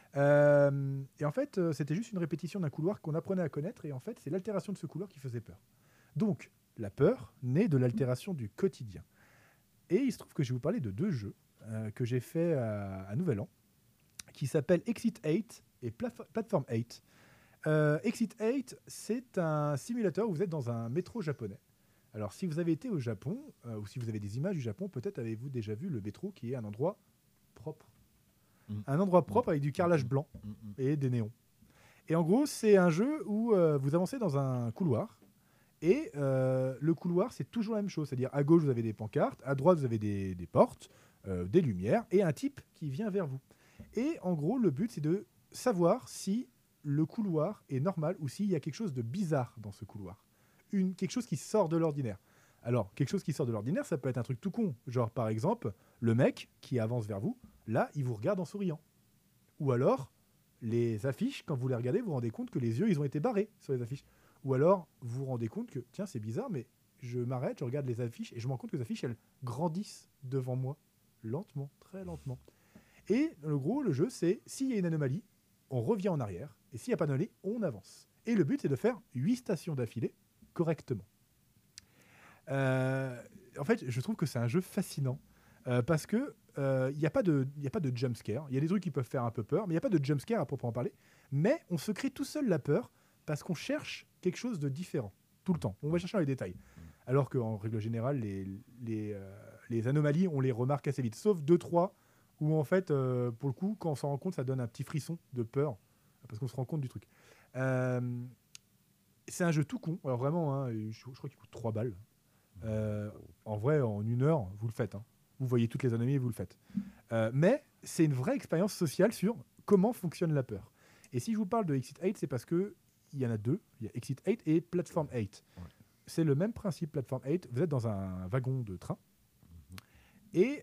Et en fait, c'était juste une répétition d'un couloir qu'on apprenait à connaître, et en fait, c'est l'altération de ce couloir qui faisait peur. Donc, la peur naît de l'altération du quotidien. Et il se trouve que je vais vous parler de 2 jeux que j'ai fait à Nouvel An, qui s'appellent Exit 8 et Platform 8. Exit 8, c'est un simulateur où vous êtes dans un métro japonais. Alors, si vous avez été au Japon, ou si vous avez des images du Japon, peut-être avez-vous déjà vu le métro qui est un endroit propre. Un endroit propre avec du carrelage blanc et des néons. Et en gros, c'est un jeu où vous avancez dans un couloir, et le couloir, c'est toujours la même chose. C'est-à-dire, à gauche, vous avez des pancartes, à droite, vous avez des portes, des lumières, et un type qui vient vers vous. Et en gros, le but, c'est de savoir si le couloir est normal ou s'il y a quelque chose de bizarre dans ce couloir. Quelque chose qui sort de l'ordinaire. Alors, quelque chose qui sort de l'ordinaire, ça peut être un truc tout con. Genre, par exemple, le mec qui avance vers vous, là, il vous regarde en souriant. Ou alors, les affiches, quand vous les regardez, vous vous rendez compte que les yeux, ils ont été barrés sur les affiches. Ou alors, vous vous rendez compte que, tiens, c'est bizarre, mais je m'arrête, je regarde les affiches, et je me rends compte que les affiches, elles grandissent devant moi. Lentement, très lentement. Et, en gros, le jeu, c'est, s'il y a une anomalie, on revient en arrière. Et s'il n'y a pas d'anomalie, on avance. Et le but, c'est de faire 8 stations d'affilée correctement. En fait, je trouve que c'est un jeu fascinant parce que il n'y a pas de jump scare. Il y a des trucs qui peuvent faire un peu peur, mais il n'y a pas de jump scare à proprement parler. Mais on se crée tout seul la peur parce qu'on cherche quelque chose de différent tout le temps. On va chercher dans les détails. Alors qu'en règle générale, les anomalies, on les remarque assez vite. Sauf 2-3 où en fait, pour le coup, quand on s'en rend compte, ça donne un petit frisson de peur parce qu'on se rend compte du truc. C'est un jeu tout con. Alors vraiment, hein, je crois qu'il coûte 3 balles. En vrai, en 1 heure, vous le faites. Hein. Vous voyez toutes les anomalies et vous le faites. Mais c'est une vraie expérience sociale sur comment fonctionne la peur. Et si je vous parle de Exit 8, c'est parce qu'il y en a deux. Il y a Exit 8 et Platform 8. Ouais. C'est le même principe, Platform 8. Vous êtes dans un wagon de train. Et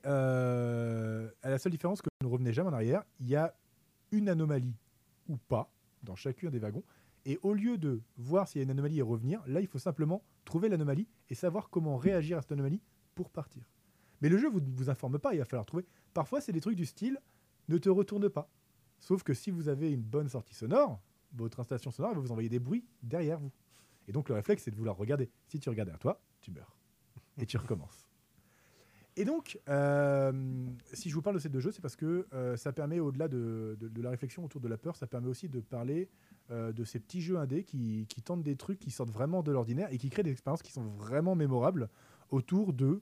à la seule différence que vous ne revenez jamais en arrière, il y a une anomalie ou pas dans chacun des wagons. Et au lieu de voir s'il y a une anomalie et revenir, là, il faut simplement trouver l'anomalie et savoir comment réagir à cette anomalie pour partir. Mais le jeu ne vous informe pas, il va falloir trouver. Parfois, c'est des trucs du style « ne te retourne pas ». Sauf que si vous avez une bonne sortie sonore, votre installation sonore va vous envoyer des bruits derrière vous. Et donc, le réflexe, c'est de vouloir regarder. Si tu regardes derrière toi, tu meurs. Et tu recommences. Et donc, si je vous parle de ces deux jeux, c'est parce que ça permet, au-delà de la réflexion autour de la peur, ça permet aussi de parler de ces petits jeux indés qui tentent des trucs qui sortent vraiment de l'ordinaire et qui créent des expériences qui sont vraiment mémorables autour de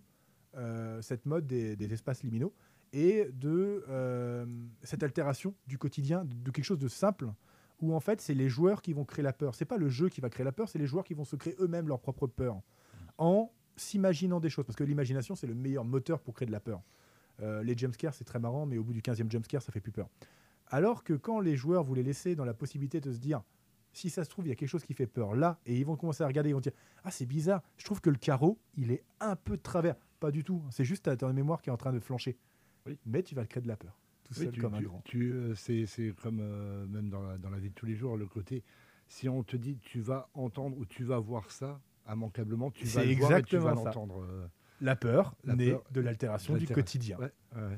cette mode des espaces liminaux et de cette altération du quotidien, de quelque chose de simple, où en fait, c'est les joueurs qui vont créer la peur. C'est pas le jeu qui va créer la peur, c'est les joueurs qui vont se créer eux-mêmes leur propre peur en s'imaginant des choses, parce que l'imagination, c'est le meilleur moteur pour créer de la peur. Les jumpscares, c'est très marrant, mais au bout du 15e jumpscare, ça fait plus peur. Alors que quand les joueurs vous les laissez dans la possibilité de se dire, si ça se trouve, il y a quelque chose qui fait peur là, et ils vont commencer à regarder, ils vont dire, ah c'est bizarre, je trouve que le carreau, il est un peu de travers. Pas du tout, c'est juste ta mémoire qui est en train de flancher. Oui. Mais tu vas créer de la peur, tout seul comme un grand. C'est comme même dans la vie de tous les jours, le côté, si on te dit tu vas entendre ou tu vas voir ça, immanquablement, tu vas le voir et tu vas l'entendre. La peur naît de l'altération du quotidien. Ouais.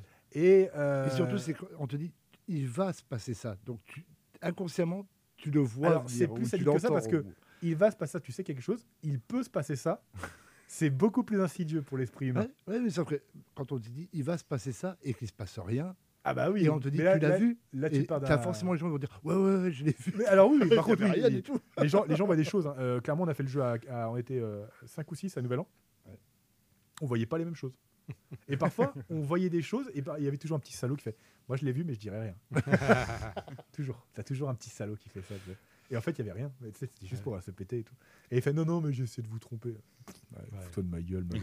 Et surtout, c'est qu'on te dit, il va se passer ça. Donc, inconsciemment, tu le vois. Alors, c'est plus sadique que ça parce que il va se passer ça, tu sais quelque chose, il peut se passer ça. C'est beaucoup plus insidieux pour l'esprit humain. Ouais, mais sauf que quand on te dit, il va se passer ça et qu'il ne se passe rien, ah bah oui, et on te dit, tu l'as vu, là, tu as forcément les gens qui vont dire, ouais, je l'ai vu. Mais alors oui, par contre, rien du tout. les gens voient des choses. Hein. Clairement, on a fait le jeu, on était 5 ou 6 à Nouvel An. Ouais. On voyait pas les mêmes choses. Et parfois, on voyait des choses et il y avait toujours un petit salaud qui fait, moi je l'ai vu, mais je dirais rien. Toujours. T'as toujours un petit salaud qui fait ça. Tu sais. Et en fait, il y avait rien. Tu sais, c'était juste pour se péter et tout. Et il fait, non, mais j'essaie de vous tromper. Fous-toi de ma gueule, mec.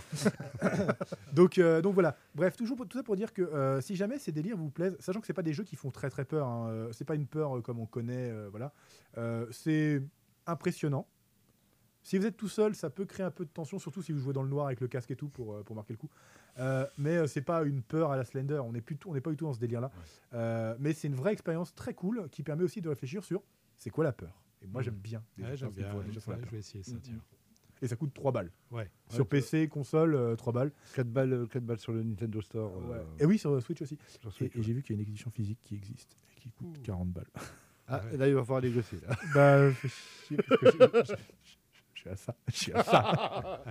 donc voilà. Bref, tout ça pour dire que si jamais ces délires vous plaisent, sachant que c'est pas des jeux qui font très très peur, hein, c'est pas une peur comme on connaît, voilà. C'est impressionnant. Si vous êtes tout seul, ça peut créer un peu de tension, surtout si vous jouez dans le noir avec le casque et tout pour marquer le coup. Mais c'est pas une peur à la Slender. On n'est pas du tout dans ce délire-là. Ouais. Mais c'est une vraie expérience très cool qui permet aussi de réfléchir sur c'est quoi la peur. Et moi j'aime bien. J'aime bien. Je vais essayer ça. Tiens. Et ça coûte 3 balles. Ouais. Sur PC, console, 3 balles. 4 balles sur le Nintendo Store. Ouais. Et oui, sur Switch aussi. Et j'ai vu qu'il y a une édition physique qui existe et qui coûte 40 balles. Ah, là, il va falloir négocier. Là. Bah, fais chier. Parce que je suis à ça.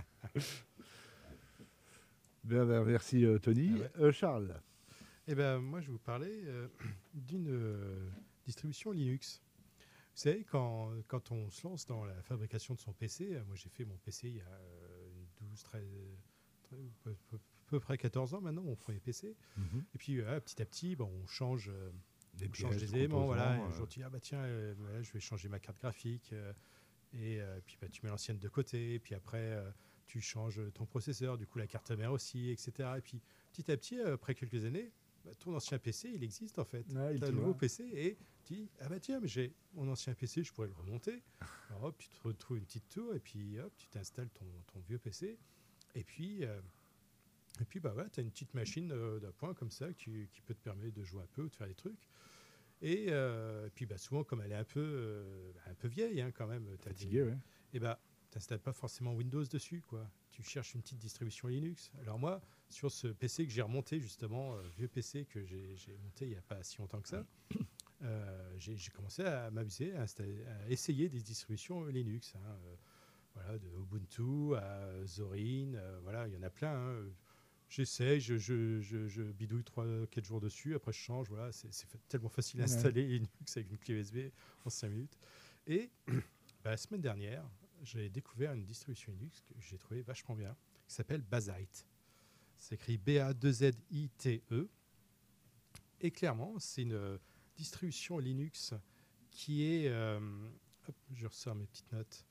Bien, merci Tony. Ah ouais. Charles. Eh ben, moi, je vais vous parler d'une distribution Linux. Vous savez, quand on se lance dans la fabrication de son PC, moi j'ai fait mon PC il y a 12, 13, à peu près 14 ans maintenant, mon premier PC. Mm-hmm. Et puis petit à petit, on change des éléments. Voilà, et un jour tu dis, tiens, je vais changer ma carte graphique. Et puis tu mets l'ancienne de côté. Et puis après, tu changes ton processeur, du coup la carte mère aussi, etc. Et puis petit à petit, après quelques années, ton ancien PC, il existe en fait. Ouais, tu as un nouveau PC et tu dis, tiens, mais j'ai mon ancien PC, je pourrais le remonter. Alors hop, tu te retrouves une petite tour et puis hop, tu t'installes ton vieux PC. Et puis voilà, tu as une petite machine d'appoint comme ça qui peut te permettre de jouer un peu ou de faire des trucs. Et puis souvent, comme elle est un peu vieille quand même, fatiguée, ouais. Et tu n'installes pas forcément Windows dessus, quoi. Tu cherches une petite distribution Linux. Alors moi, sur ce PC que j'ai remonté justement, vieux PC que j'ai monté il n'y a pas si longtemps que ça, j'ai commencé à m'amuser, à essayer des distributions Linux. Voilà, de Ubuntu à Zorin, voilà, il y en a plein. Hein. J'essaie, je bidouille 3-4 jours dessus, après je change, voilà, c'est tellement facile à installer Linux avec une clé USB en 5 minutes. Et la semaine dernière, j'ai découvert une distribution Linux que j'ai trouvé vachement bien, qui s'appelle Bazite. C'est écrit B-A-2-Z-I-T-E. Et clairement, c'est une distribution Linux qui est... je ressors mes petites notes.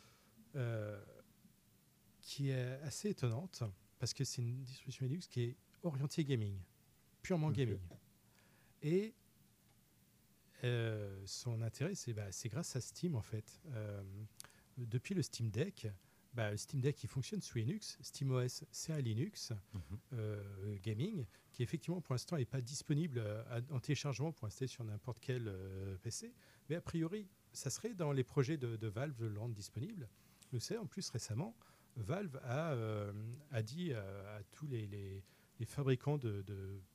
Qui est assez étonnante, parce que c'est une distribution Linux qui est orientée gaming, purement gaming. Et son intérêt, c'est grâce à Steam en fait. Depuis le Steam Deck, le Steam Deck il fonctionne sous Linux. SteamOS c'est un Linux gaming qui effectivement pour l'instant n'est pas disponible en téléchargement pour installer sur n'importe quel PC, mais a priori ça serait dans les projets de Valve de le rendre disponible. Vous savez, en plus récemment, Valve a dit à tous les fabricants de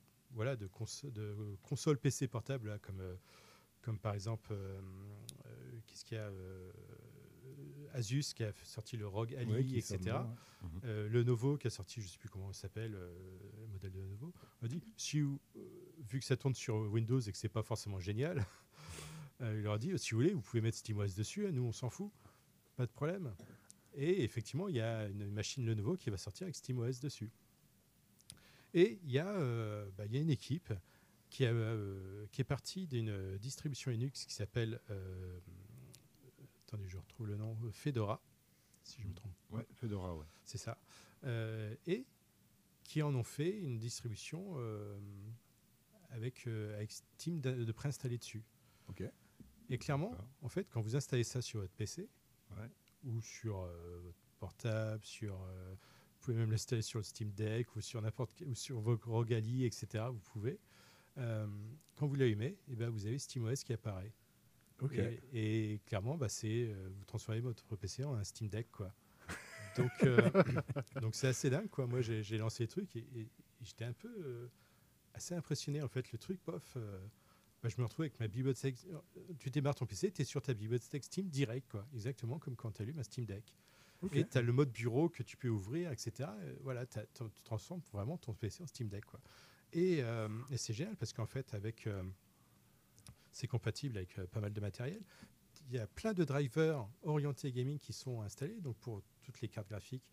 consoles PC portables là, comme par exemple qu'est-ce qu'il y a Asus qui a sorti le ROG Ali, etc. Lenovo qui a sorti, je ne sais plus comment il s'appelle, le modèle de Lenovo, a dit vu que ça tourne sur Windows et que c'est pas forcément génial, il leur a dit si vous voulez, vous pouvez mettre SteamOS dessus, nous on s'en fout, pas de problème. Et effectivement, il y a une machine Lenovo qui va sortir avec SteamOS dessus. Et il y a une équipe qui est partie d'une distribution Linux qui s'appelle attendez, je retrouve le nom, Fedora, si je me trompe. Ouais, Fedora, ouais. C'est ça. Et qui en ont fait une distribution avec Steam de préinstaller dessus. Ok. Et clairement, en fait, quand vous installez ça sur votre PC ou sur votre portable, vous pouvez même l'installer sur le Steam Deck ou sur vos ROG Ali, etc. Vous pouvez. Quand vous l'allumez, vous avez SteamOS qui apparaît. Okay. Et clairement, vous transformez votre PC en un Steam Deck, quoi. Donc c'est assez dingue, quoi. Moi, j'ai lancé le truc et j'étais un peu assez impressionné, en fait. Le truc, je me retrouve avec ma bibliothèque. Tu démarres ton PC, tu es sur ta bibliothèque Steam direct, quoi. Exactement comme quand tu allumes un Steam Deck. Okay. Et tu as le mode bureau que tu peux ouvrir, etc. Voilà, tu transformes vraiment ton PC en Steam Deck, quoi. Et c'est génial parce qu'en fait, c'est compatible avec pas mal de matériel. Il y a plein de drivers orientés gaming qui sont installés, donc pour toutes les cartes graphiques.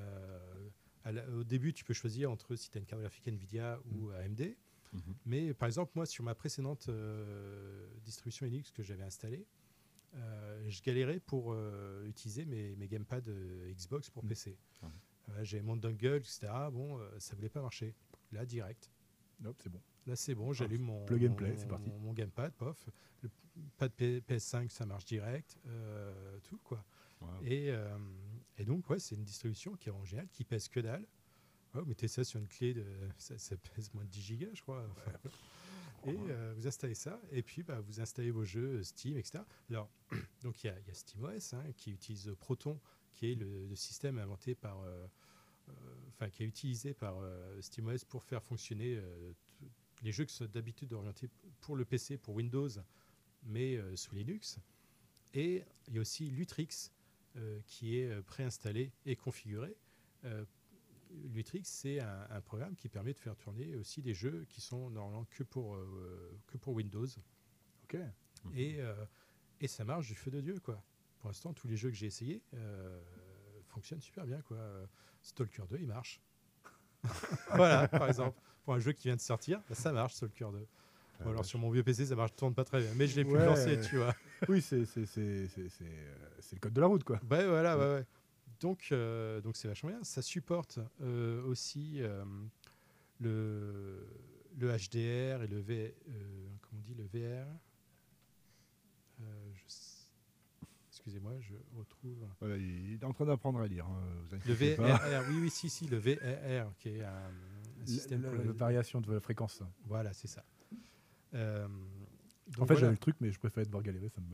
Au début, tu peux choisir entre si tu as une carte graphique NVIDIA ou AMD. Mais par exemple, moi, sur ma précédente distribution Linux que j'avais installée, je galérais pour utiliser mes gamepads Xbox pour PC. J'avais mon dongle, etc. Ça voulait pas marcher. Là, direct. Hop, c'est bon. Là, c'est bon, j'allume mon plug and play, c'est parti. Mon gamepad, pof. Le pad PS5, ça marche direct. Tout, quoi. Wow. Et donc, c'est une distribution qui est en général, qui pèse que dalle. Vous mettez ça sur une clé ça pèse moins de 10 gigas, je crois. Et vous installez ça, et puis vous installez vos jeux Steam, etc. Alors, donc il y a SteamOS qui utilise Proton, qui est le système inventé qui est utilisé par SteamOS pour faire fonctionner les jeux qui sont d'habitude orientés pour le PC, pour Windows, mais sous Linux. Et il y a aussi Lutris qui est préinstallé et configuré. Lutris, c'est un programme qui permet de faire tourner aussi des jeux qui sont normalement que pour Windows. Ok. Et ça marche du feu de Dieu, quoi. Pour l'instant, tous les jeux que j'ai essayés fonctionnent super bien, quoi. Stalker 2, il marche. Voilà, par exemple. Pour un jeu qui vient de sortir, ça marche, Stalker 2. Alors sur mon vieux PC, ça marche, tourne pas très bien, mais je l'ai pu lancer, tu vois. Oui, c'est le code de la route, quoi. Ouais. Donc c'est vachement bien. Ça supporte aussi le HDR et le VR. Excusez-moi, je retrouve. Voilà, il est en train d'apprendre à lire. Le VRR, oui, si, le VRR, qui est un système pour la variation de fréquence. Voilà, c'est ça. En fait, j'avais le truc, mais je préférais devoir galérer, ça me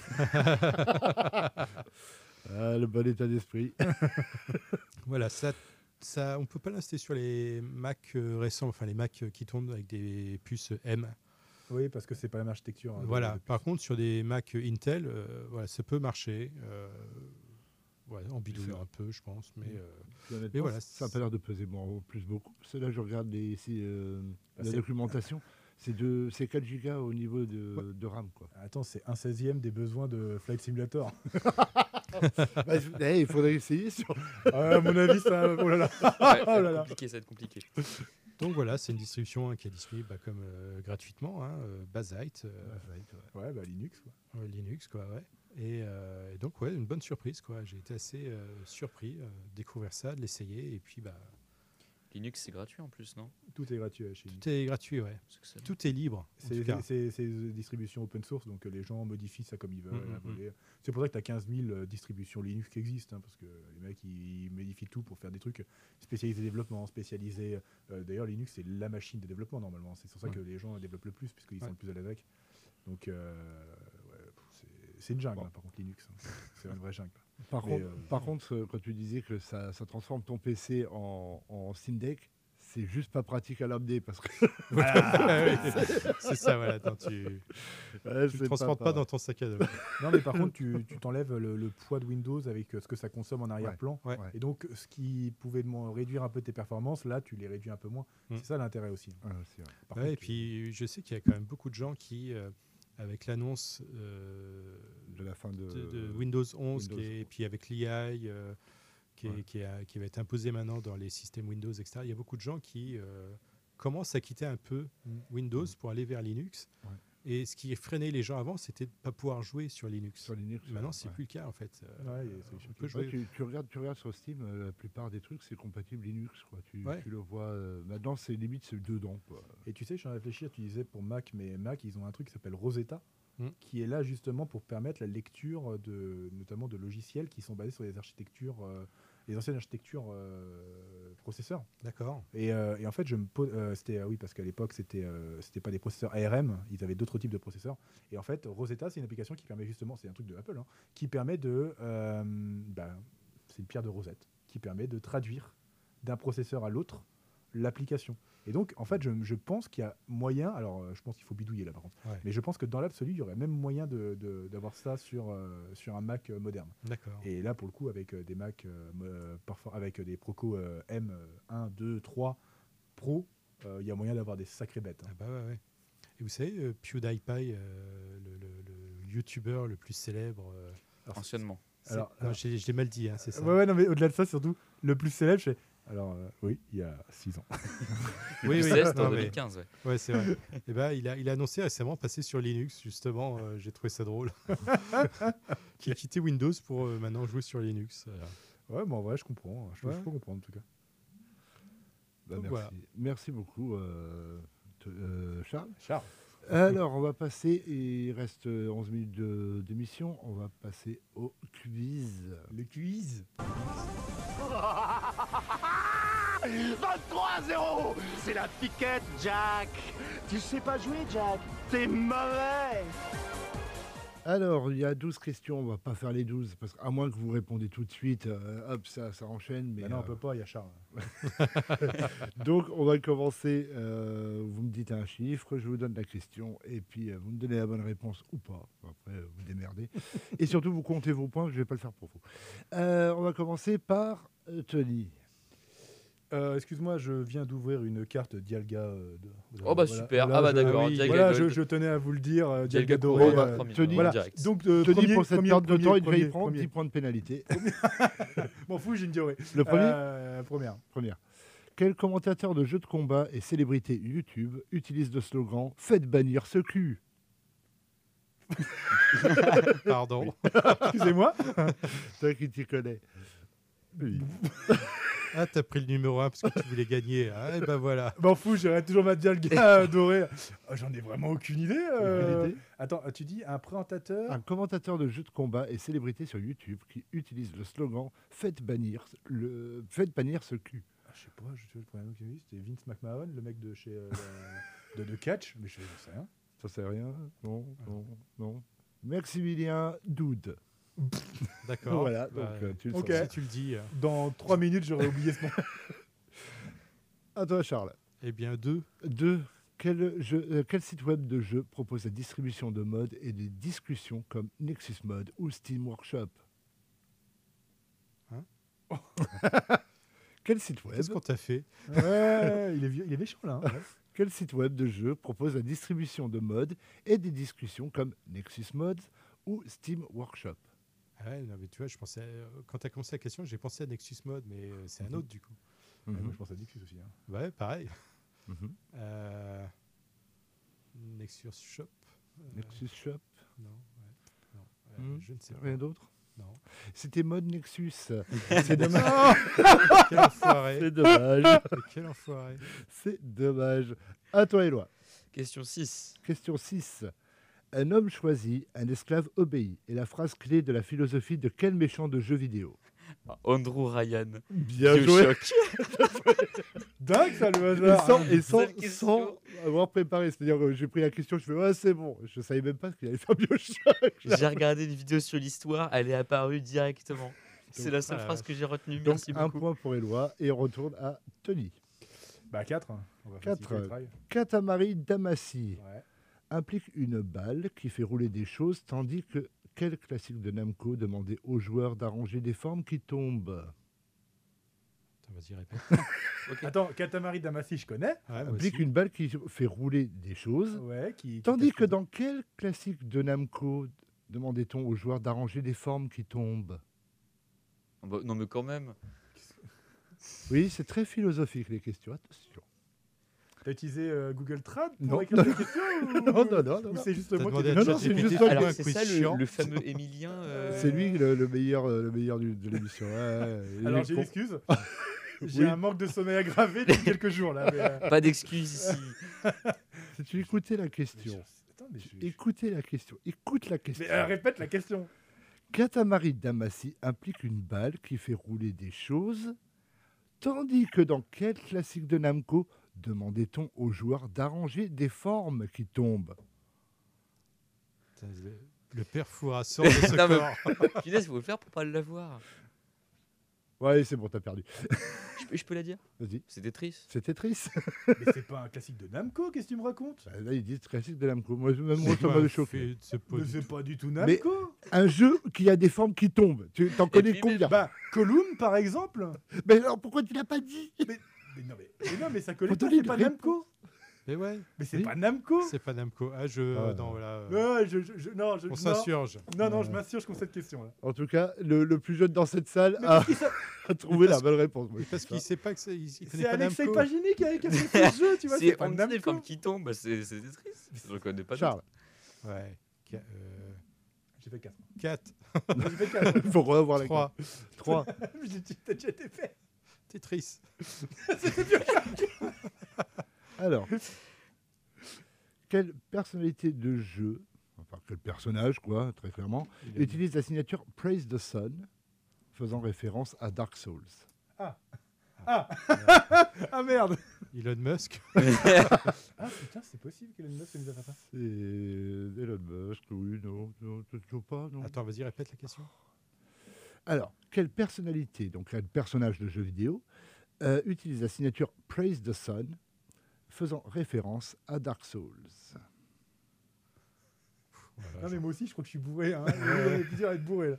le bon état d'esprit. Voilà, ça, on ne peut pas l'installer sur les Mac récents, enfin les Mac qui tournent avec des puces M. Oui, parce que c'est pas la même architecture. Voilà. Par contre, sur des Mac Intel, ça peut marcher. En bidouillant un peu, je pense. Mais voilà, ça n'a pas l'air de peser plus beaucoup. Parce que là, je regarde la documentation. C'est 4 gigas au niveau de RAM, quoi. Attends, c'est 1/16e des besoins de Flight Simulator. Il faudrait essayer. À mon avis, ça... Oh là là. Ça va être compliqué. Donc voilà, c'est une distribution qui est disponible comme gratuitement, Bazzite. Linux, quoi. Linux, quoi, ouais. Et donc, une bonne surprise, quoi. J'ai été assez surpris de découvrir ça, de l'essayer, et puis, Linux, c'est gratuit en plus, non? Tout est gratuit chez Linux. Tout est gratuit, ouais. C'est excellent. Tout est libre. en tout cas. C'est une distribution open source, donc les gens modifient ça comme ils veulent. Mhm, voler. C'est pour ça que tu as 15 000 distributions Linux qui existent, hein, parce que les mecs ils modifient tout pour faire des trucs spécialisés développement, spécialisés. D'ailleurs, Linux c'est la machine de développement normalement. C'est sur ça que les gens développent le plus, puisqu'ils sont le plus à l'aise avec. Donc c'est une jungle, hein, par contre Linux. Hein. C'est une vraie jungle. Par Mais, contre, quand tu disais que ça transforme ton PC en Steam Deck, c'est juste pas pratique à l'amener parce que C'est ça, voilà. Attends, tu ne transportes pas dans ton sac à dos. Non, mais par contre, tu t'enlèves le poids de Windows avec ce que ça consomme en arrière-plan. Ouais. Et donc, ce qui pouvait réduire un peu tes performances, là, tu les réduis un peu moins. C'est ça l'intérêt aussi. Ah, c'est vrai. Par Ouais, contre, et puis, je sais qu'il y a quand même beaucoup de gens qui, avec l'annonce De la fin de Windows 11, Windows. et puis avec l'EI qui va être imposé maintenant dans les systèmes Windows, etc., il y a beaucoup de gens qui commencent à quitter un peu Windows pour aller vers Linux. Ouais. Et ce qui freinait les gens avant, c'était de ne pas pouvoir jouer sur Linux. sur Linux. Maintenant, c'est ouais. plus le cas, en fait. ouais, il y a des solutions on qui- peut jouer. Ouais, tu regardes sur Steam, la plupart des trucs c'est compatible Linux. Quoi. Tu le vois. Maintenant, c'est limite c'est dedans. Quoi. Et tu sais, je suis en train de réfléchir, tu disais pour Mac, mais Mac, ils ont un truc qui s'appelle Rosetta, qui est là justement pour permettre la lecture notamment de logiciels qui sont basés sur les architectures, les anciennes architectures processeurs. D'accord. Et en fait, je me pose, c'était oui parce qu'à l'époque c'était pas des processeurs ARM, ils avaient d'autres types de processeurs. Et en fait, Rosetta, c'est une application qui permet justement, c'est un truc de Apple, hein, qui permet de, c'est une pierre de Rosette, qui permet de traduire d'un processeur à l'autre l'application. Et donc, en fait, je pense qu'il y a moyen, alors je pense qu'il faut bidouiller là par contre, Ouais. mais je pense que dans l'absolu, il y aurait même moyen d'avoir ça sur un Mac moderne. D'accord. Et là, pour le coup, avec des Mac, avec des Proco M1, 2, 3 Pro, il y a moyen d'avoir des sacrées bêtes. Hein. Ah bah ouais. Et vous savez, PewDiePie, le YouTuber le plus célèbre. Anciennement. Alors, non, je l'ai mal dit, hein, c'est ça. Ouais, non, mais au-delà de ça, surtout, le plus célèbre, c'est. Alors, oui, il y a 6 ans. Oui, C'est en non, mais- 2015, ouais. Ouais, c'est vrai. Et ben, il a annoncé récemment passer sur Linux, justement. J'ai trouvé ça drôle. Qui a quitté Windows pour maintenant jouer sur Linux. Ouais, mais en vrai, je comprends. Je Ouais. peux comprendre, en tout cas. Bah, Donc, merci. voilà. Merci beaucoup, Charles. Charles. Alors, on va passer, il reste 11 minutes d'émission, on va passer au quiz. Le quiz. 23-0. C'est la piquette, Jack. Tu sais pas jouer, Jack. T'es mauvais. Alors, il y a 12 questions, on va pas faire les 12, parce qu'à moins que vous répondez tout de suite, hop, ça enchaîne. Mais, Mais non, on peut pas, il y a Charles. donc, on va commencer, vous me dites un chiffre, je vous donne la question, et puis vous me donnez la bonne réponse ou pas. Après, vous démerdez. Et surtout, vous comptez vos points, je vais pas le faire pour vous. On va commencer par Tony. Excuse-moi, je viens d'ouvrir une carte Dialga. Oh bah super, ah bah d'accord, oui, Dialga voilà, Gold. je tenais à vous le dire, Dialga Dialga doré. Pro, bah, premier, Tony, voilà. voilà. Direct. Donc, Tony, premier, pour cette premier, perte de temps, il premier, devait y prendre premier. 10 points de pénalité. M'en fous, j'ai une diarrhée. Le premier Première. Quel commentateur de jeux de combat et célébrité YouTube utilise le slogan « Faites bannir ce cul Pardon. Excusez-moi. » Toi qui t'y connais. Oui. Ah, t'as pris le numéro 1 parce que tu voulais gagner. Ah, et ben voilà. M'en fous, j'irai toujours ma Dialga dorée. Oh, j'en ai vraiment aucune idée. Aucune idée. Attends, tu dis un présentateur. Un commentateur de jeux de combat et célébrité sur YouTube qui utilise le slogan « Faites bannir ce cul Ah, je sais pas, le premier nom qui me dit, c'était Vince McMahon, le mec de chez de Catch, mais je sais rien. ». Ça sert à rien. Non. Maximilien Doud. D'accord. Voilà, Bah, donc tu le ok. sauras. Si tu le dis. Dans 3 minutes, j'aurais oublié ce nom. À toi, Charles. Eh bien, 2. 2. Quel site web de jeu propose la distribution de modes et des discussions comme Nexus Mode ou Steam Workshop Hein Quel site web Qu'est-ce qu'on t'a fait? Ouais, il est méchant là. Hein. Quel site web de jeu propose la distribution de modes et des discussions comme Nexus Mods ou Steam Workshop Ah ouais, non, mais tu vois, je pensais, quand tu as commencé la question, j'ai pensé à Nexus Mode, mais c'est un autre du coup. Ouais, moi, je pense à Dixus aussi. Hein. Ouais, pareil. Mhm. Nexus Shop. Nexus Shop Non, ouais, non, Hmm, je ne sais pas. Rien d'autre Non. C'était mode Nexus. C'est dommage. Quel enfoiré. C'est dommage. Quel enfoiré. C'est dommage. À toi, Éloi. Question 6. Question 6. Un homme choisit, un esclave obéit. est la phrase clé de la philosophie de quel méchant de jeu vidéo? Andrew Ryan. Bien joué. BioShock. Dingue ça le Et hasard. sans, hein. et sans, Seule question. sans avoir préparé. C'est-à-dire que j'ai pris la question, je fais ouais, c'est bon. Je savais même pas ce qu'il allait faire Bioshock. J'ai regardé une vidéo sur l'histoire, elle est apparue directement. C'est la seule voilà. phrase que j'ai retenue. Donc Merci un beaucoup. point pour Éloi et on retourne à Tony. Bah 4. On va faciliter 4. le travail. Katamari Damacy Ouais. implique une balle qui fait rouler des choses, tandis que quel classique de Namco demandait aux joueurs d'arranger des formes qui tombent? Attends, vas-y, répète. Attends, Katamari Damacy, je connais. Ouais, moi Implique aussi. une balle qui fait rouler des choses, Ouais, qui tandis que dans quel classique de Namco demandait-on aux joueurs d'arranger des formes qui tombent? Ah bah, non mais quand même. Oui, c'est très philosophique les questions, attention. T'as utilisé Google Trad pour Non, écrire non, tes questions non. ou c'est juste T'as moi qui demandé à Non, ai- non, c'est ChatGPT juste de toi faire Alors un c'est quiz ça chiant. le fameux Émilien. C'est lui le meilleur de l'émission. Ouais, il Alors est j'ai con. une excuse. J'ai Oui. un manque de sommeil aggravé depuis quelques jours là. Mais, Pas d'excuses ici. Si tu écoutais la question, Attends, mais je- écoutez la question, écoute la question. Mais, répète la question. Katamari Damacy implique une balle qui fait rouler des choses, tandis que dans quel classique de Namco demandait-on aux joueurs d'arranger des formes qui tombent? Putain, le père Foura sort de ce Non, mais- corps. Punaise, faut le faire pour pas l'avoir. Ouais, c'est bon, t'as perdu. Je peux la dire? Vas-y, C'est triste. c'était triste. Mais c'est pas un classique de Namco, qu'est-ce que tu me racontes? Bah, là, ils disent classique de Namco. Moi, même moi, ça Ouais, m'avait choqué. c'est pas Mais du c'est tout. pas du tout Mais- Namco. Un jeu qui a des formes qui tombent. Tu t'en connais puis, combien? Bah, Column par exemple. Mais alors pourquoi tu l'as pas dit? Mais non, mais ça collait Faut pas, donner c'est une pas réponse. Namco. Mais ouais, Mais c'est Oui. pas Namco. c'est pas Namco. Ah, non, voilà. Non, non, On s'insurge. Non, je m'insurge contre cette question là. En tout cas, le plus jeune dans cette salle Mais a, parce qu'il s'a- a trouvé la parce- bonne réponse. Moi, Parce je qu'il sais sait pas que il connaît C'est pas Alexei Namco. Pagini qui a fait ce jeu, tu vois, c'est C'est pas on dit des Namco. femmes qui tombent, bah, c'est triste. Je le connais pas. pas. Charles, Ouais. J'ai fait 4. 4, J'ai fait 4. il faut revoir la 3, 3. T'as déjà été fait. Tetris. Alors, quelle personnalité de jeu, enfin quel personnage, quoi, très clairement, utilise la signature Praise the Sun, faisant référence à Dark Souls? Ah merde. Elon Musk. Ah putain, c'est possible qu'Elon Musk ait mis à faire ça. C'est Elon Musk, oui, non, toujours pas, non. Attends, vas-y, répète la question. Alors, quelle personnalité, donc quel personnage de jeu vidéo, utilise la signature Praise the Sun, faisant référence à Dark Souls? Voilà, Non mais moi aussi, je crois que je suis bourré. Hein. J'ai plaisir à être bourré là.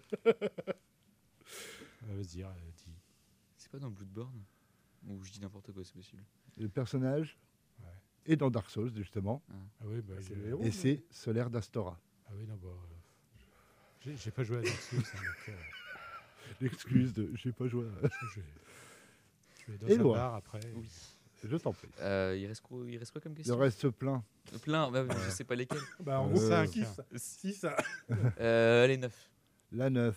Vas-y, dis. C'est pas dans Bloodborne? Ou je dis n'importe quoi, c'est possible. Le personnage Ouais. est dans Dark Souls, justement, Ah oui, bah, C'est le héros. et c'est Solaire d'Astora. Ah oui, non, bah. J'ai pas joué à Dark Souls, hein, donc. L'excuse de j'ai pas joué. Je vais dans Éloi. un bar après. Oui. Je t'en prie. Il reste quoi comme Il question? reste plein. Plein, bah, je sais pas lesquels. Bah en gros, Cinq. 6. Allez, 9. La 9.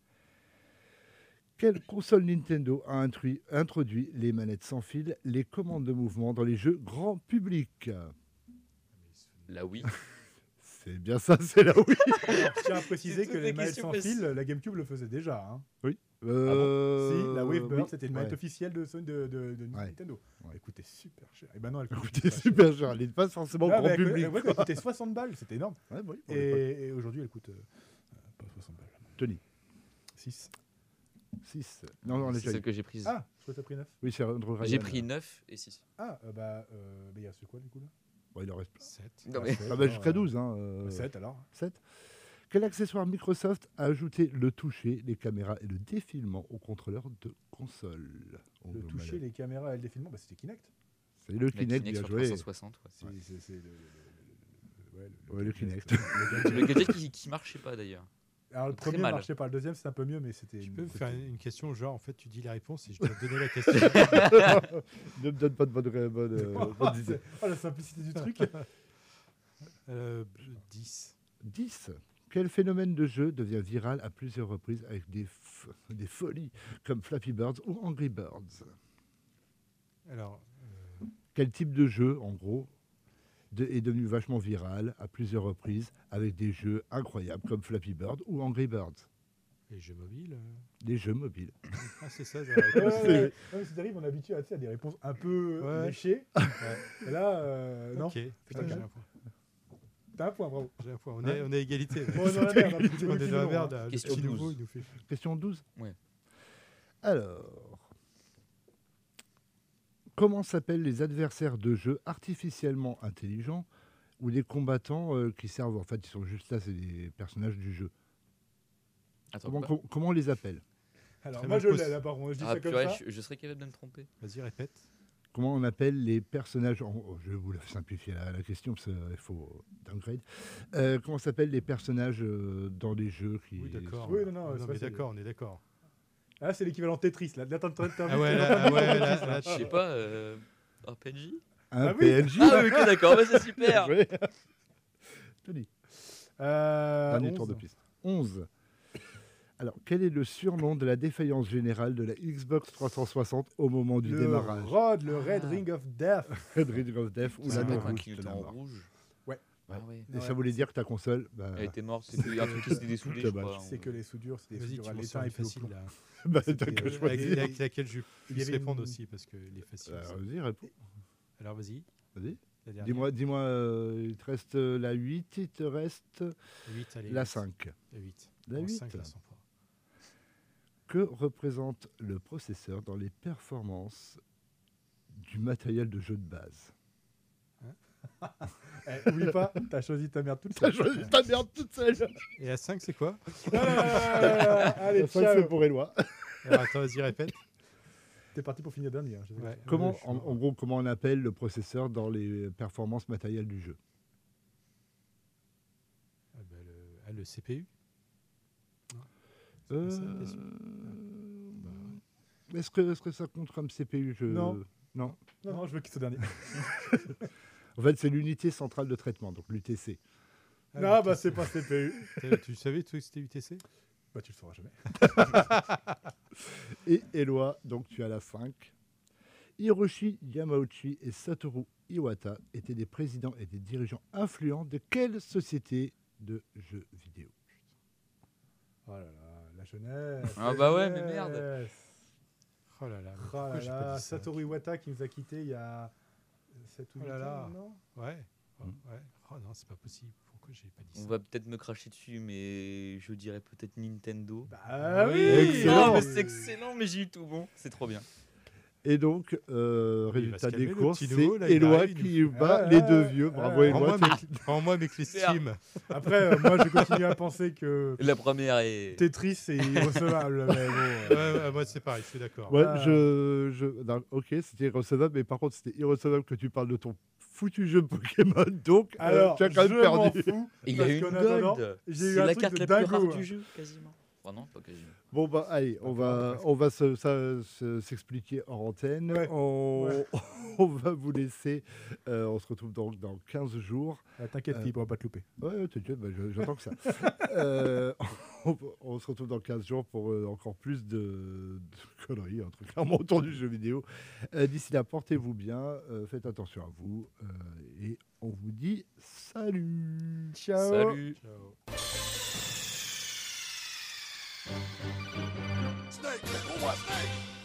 Quelle console Nintendo a introduit les manettes sans fil, les commandes de mouvement dans les jeux grand public? La Wii. C'est bien ça, c'est la Wii. Alors, je tiens à préciser C'est que toutes les des manettes questions sans faciles. fil, la GameCube le faisait déjà. Hein. Si, Euh, la Wavebird, oui, c'était une manette ouais. officielle de Ouais. Nintendo. Ouais. Elle coûtait super cher. Et maintenant, elle Elle coûte coûtait super cher. Elle n'est pas forcément Ah, grand mais public. elle coûtait 60 balles, c'était énorme. Ouais, oui, pour l'époque. Et aujourd'hui, elle coûte pas 60 balles. Tony, 6. 6. Non, on l'a C'est déjà celle eu. que j'ai prise. Ah, je crois que t'as pris 9. Oui, c'est Andrew Ryan. J'ai pris 9 et 6. Ah, il y a ce quoi du coup là Bon, il en reste plein. 7. Non, mais... Ah bah, jusqu'à 12. 7 alors. 7. Quel accessoire Microsoft a ajouté le toucher, les caméras et le défilement au contrôleur de console? Le toucher, les caméras et le défilement, c'était Kinect. C'est le La Kinect, bien sur joué. 360. Ouais. C'est Ouais, le Kinect. Le gadget qui marchait pas d'ailleurs. Alors le Très premier mal. marchait pas, le deuxième c'était un peu mieux, mais c'était. Tu peux me c'était- faire une question, genre, en fait, tu dis la réponse et je dois te donner la question. Ne me donne pas de bonnes idées. Oh la simplicité du truc. 10. 10. Quel phénomène de jeu devient viral à plusieurs reprises avec des folies comme Flappy Birds ou Angry Birds? Alors, Quel type de jeu, en gros, est devenu vachement viral à plusieurs reprises avec des jeux incroyables comme Flappy Bird ou Angry Birds? les jeux mobiles. Des jeux mobiles. Ah, c'est ça. Ouais, c'est terrible, on est habitué à des réponses un peu léchées. Et là, non. Ok, putain, j'ai un point. T'as un point, bravo. J'ai un point. On est à égalité. Bon, on est dans la merde, hein. On est dans la merde. Question Le petit 12. nouveau, il nous fait. Question 12. Ouais. Alors, comment s'appellent les adversaires de jeu artificiellement intelligents ou des combattants qui servent, en fait, ils sont juste là, c'est des personnages du jeu. Attends, Comment on les appelle? Alors, Très moi, mal je posé. l'ai là, par contre. Je dis ah, ça comme purée, ça. je serais capable de me tromper. Vas-y, répète. Comment on appelle les personnages je vais vous simplifier la question parce qu'il faut downgrade. Comment s'appellent les personnages dans les jeux qui... Oui, d'accord. Oui, non, c'est mais pas ça. d'accord, on est d'accord. Là, c'est l'équivalent Tetris. Là, Ah ouais, là, Je sais pas, un PNJ. Un Ah oui. PNJ. Ah oui, ok, d'accord, bah, c'est super. Bien joué. Tout dit. Dernier 11. tour de piste. 11. Alors, quel est le surnom de la défaillance générale de la Xbox 360 au moment du démarrage? Le Red Ring of Death. Red Ring of Death ou C'est la pas mort quand rouge il de était la en mort. rouge. Ouais. Ah ouais. Et ça voulait dire que ta console... Elle était morte, c'était un truc qui s'était dessoudé, je Dommage. crois. C'est que les soudures, c'est des Vas-y, soudures tu à m'en l'étain sors et une puis au facile plomb. là. Bah, C'était- t'as qu'à Avec choisir. laquelle je Il y puisse avait répondre une- aussi parce qu'elle est facile. aussi. Vas-y, réponds. Alors vas-y. Vas-y. La dernière. Dis-moi, il te reste la 8, il te reste 8, allez. la 8. 5. La 8. La 8. 5, là, sans point. Que représente le processeur dans les performances du matériel de jeu de base? Oublie pas, t'as choisi ta merde toute T'as seule. choisi ta merde toute seule. Et la 5, c'est quoi? Allez, Ça, ciao. c'est pour Éloi. Alors, attends, vas-y, répète. T'es parti pour finir dernier. Hein, je sais pas. Ouais. Comment, je suis- en gros, comment on appelle le processeur dans les performances matérielles du jeu? Ah, bah, le CPU. C'est pas ça, bien sûr. Est-ce que ça compte comme CPU? Non. Non. Non, je veux qu'il soit dernier. En fait, c'est l'unité centrale de traitement, donc l'UTC. Ah, Non, UTC. bah c'est pas CPU. Tu savais, toi, que c'était UTC? Bah tu le sauras jamais. Et Éloi, donc tu as la 5. Hiroshi Yamauchi et Satoru Iwata étaient des présidents et des dirigeants influents de quelle société de jeux vidéo? Oh là là, la jeunesse. Ah la bah ouais, mais jeunesse. merde. Oh là là. mais Oh pourquoi là j'ai pas là, dit ça? Satoru Iwata qui nous a quittés il y a 7 ou 8 Oh là là. ans, non? Ouais. Ouais. Oh non, c'est pas possible. Pourquoi j'ai pas dit On ça? va peut-être me cracher dessus, mais je dirais peut-être Nintendo. Bah oui. Excellent. Non, mais c'est excellent, mais j'ai eu tout bon. C'est trop bien. Et donc, va résultat se des calmer, le courses, petit c'est nouveau, là, il Éloi arrive, il qui nous bat Ah, les deux vieux. Bravo Éloi. Rends-moi mes clés Steam. Après, moi je continue à penser que La première est. Tetris est irrecevable. Mais bon, Ouais, moi, c'est pareil, je suis d'accord. Ouais, Ah. non, ok, c'était irrecevable, mais par contre, c'était irrecevable que tu parles de ton foutu jeu Pokémon, donc alors, tu as quand je même m'en perdu. fous. Il y Parce a une qu'en attendant, gold. j'ai eu C'est un la truc carte de la plus dingo, rare hein. du jeu, quasiment. Enfin non, pas quasiment. Bon, bah, allez, on va s'expliquer hors antenne. Ouais. On va vous laisser. On se retrouve donc dans 15 jours. T'inquiète, il pourra pas te louper. Ouais, t'inquiète, bah, j'attends que ça. On se retrouve dans 15 jours pour encore plus de conneries, un truc clairement autour du jeu vidéo. D'ici là, portez-vous bien, faites attention à vous, et on vous dit salut. Ciao. Salut. Ciao. Snake, oh, what snake?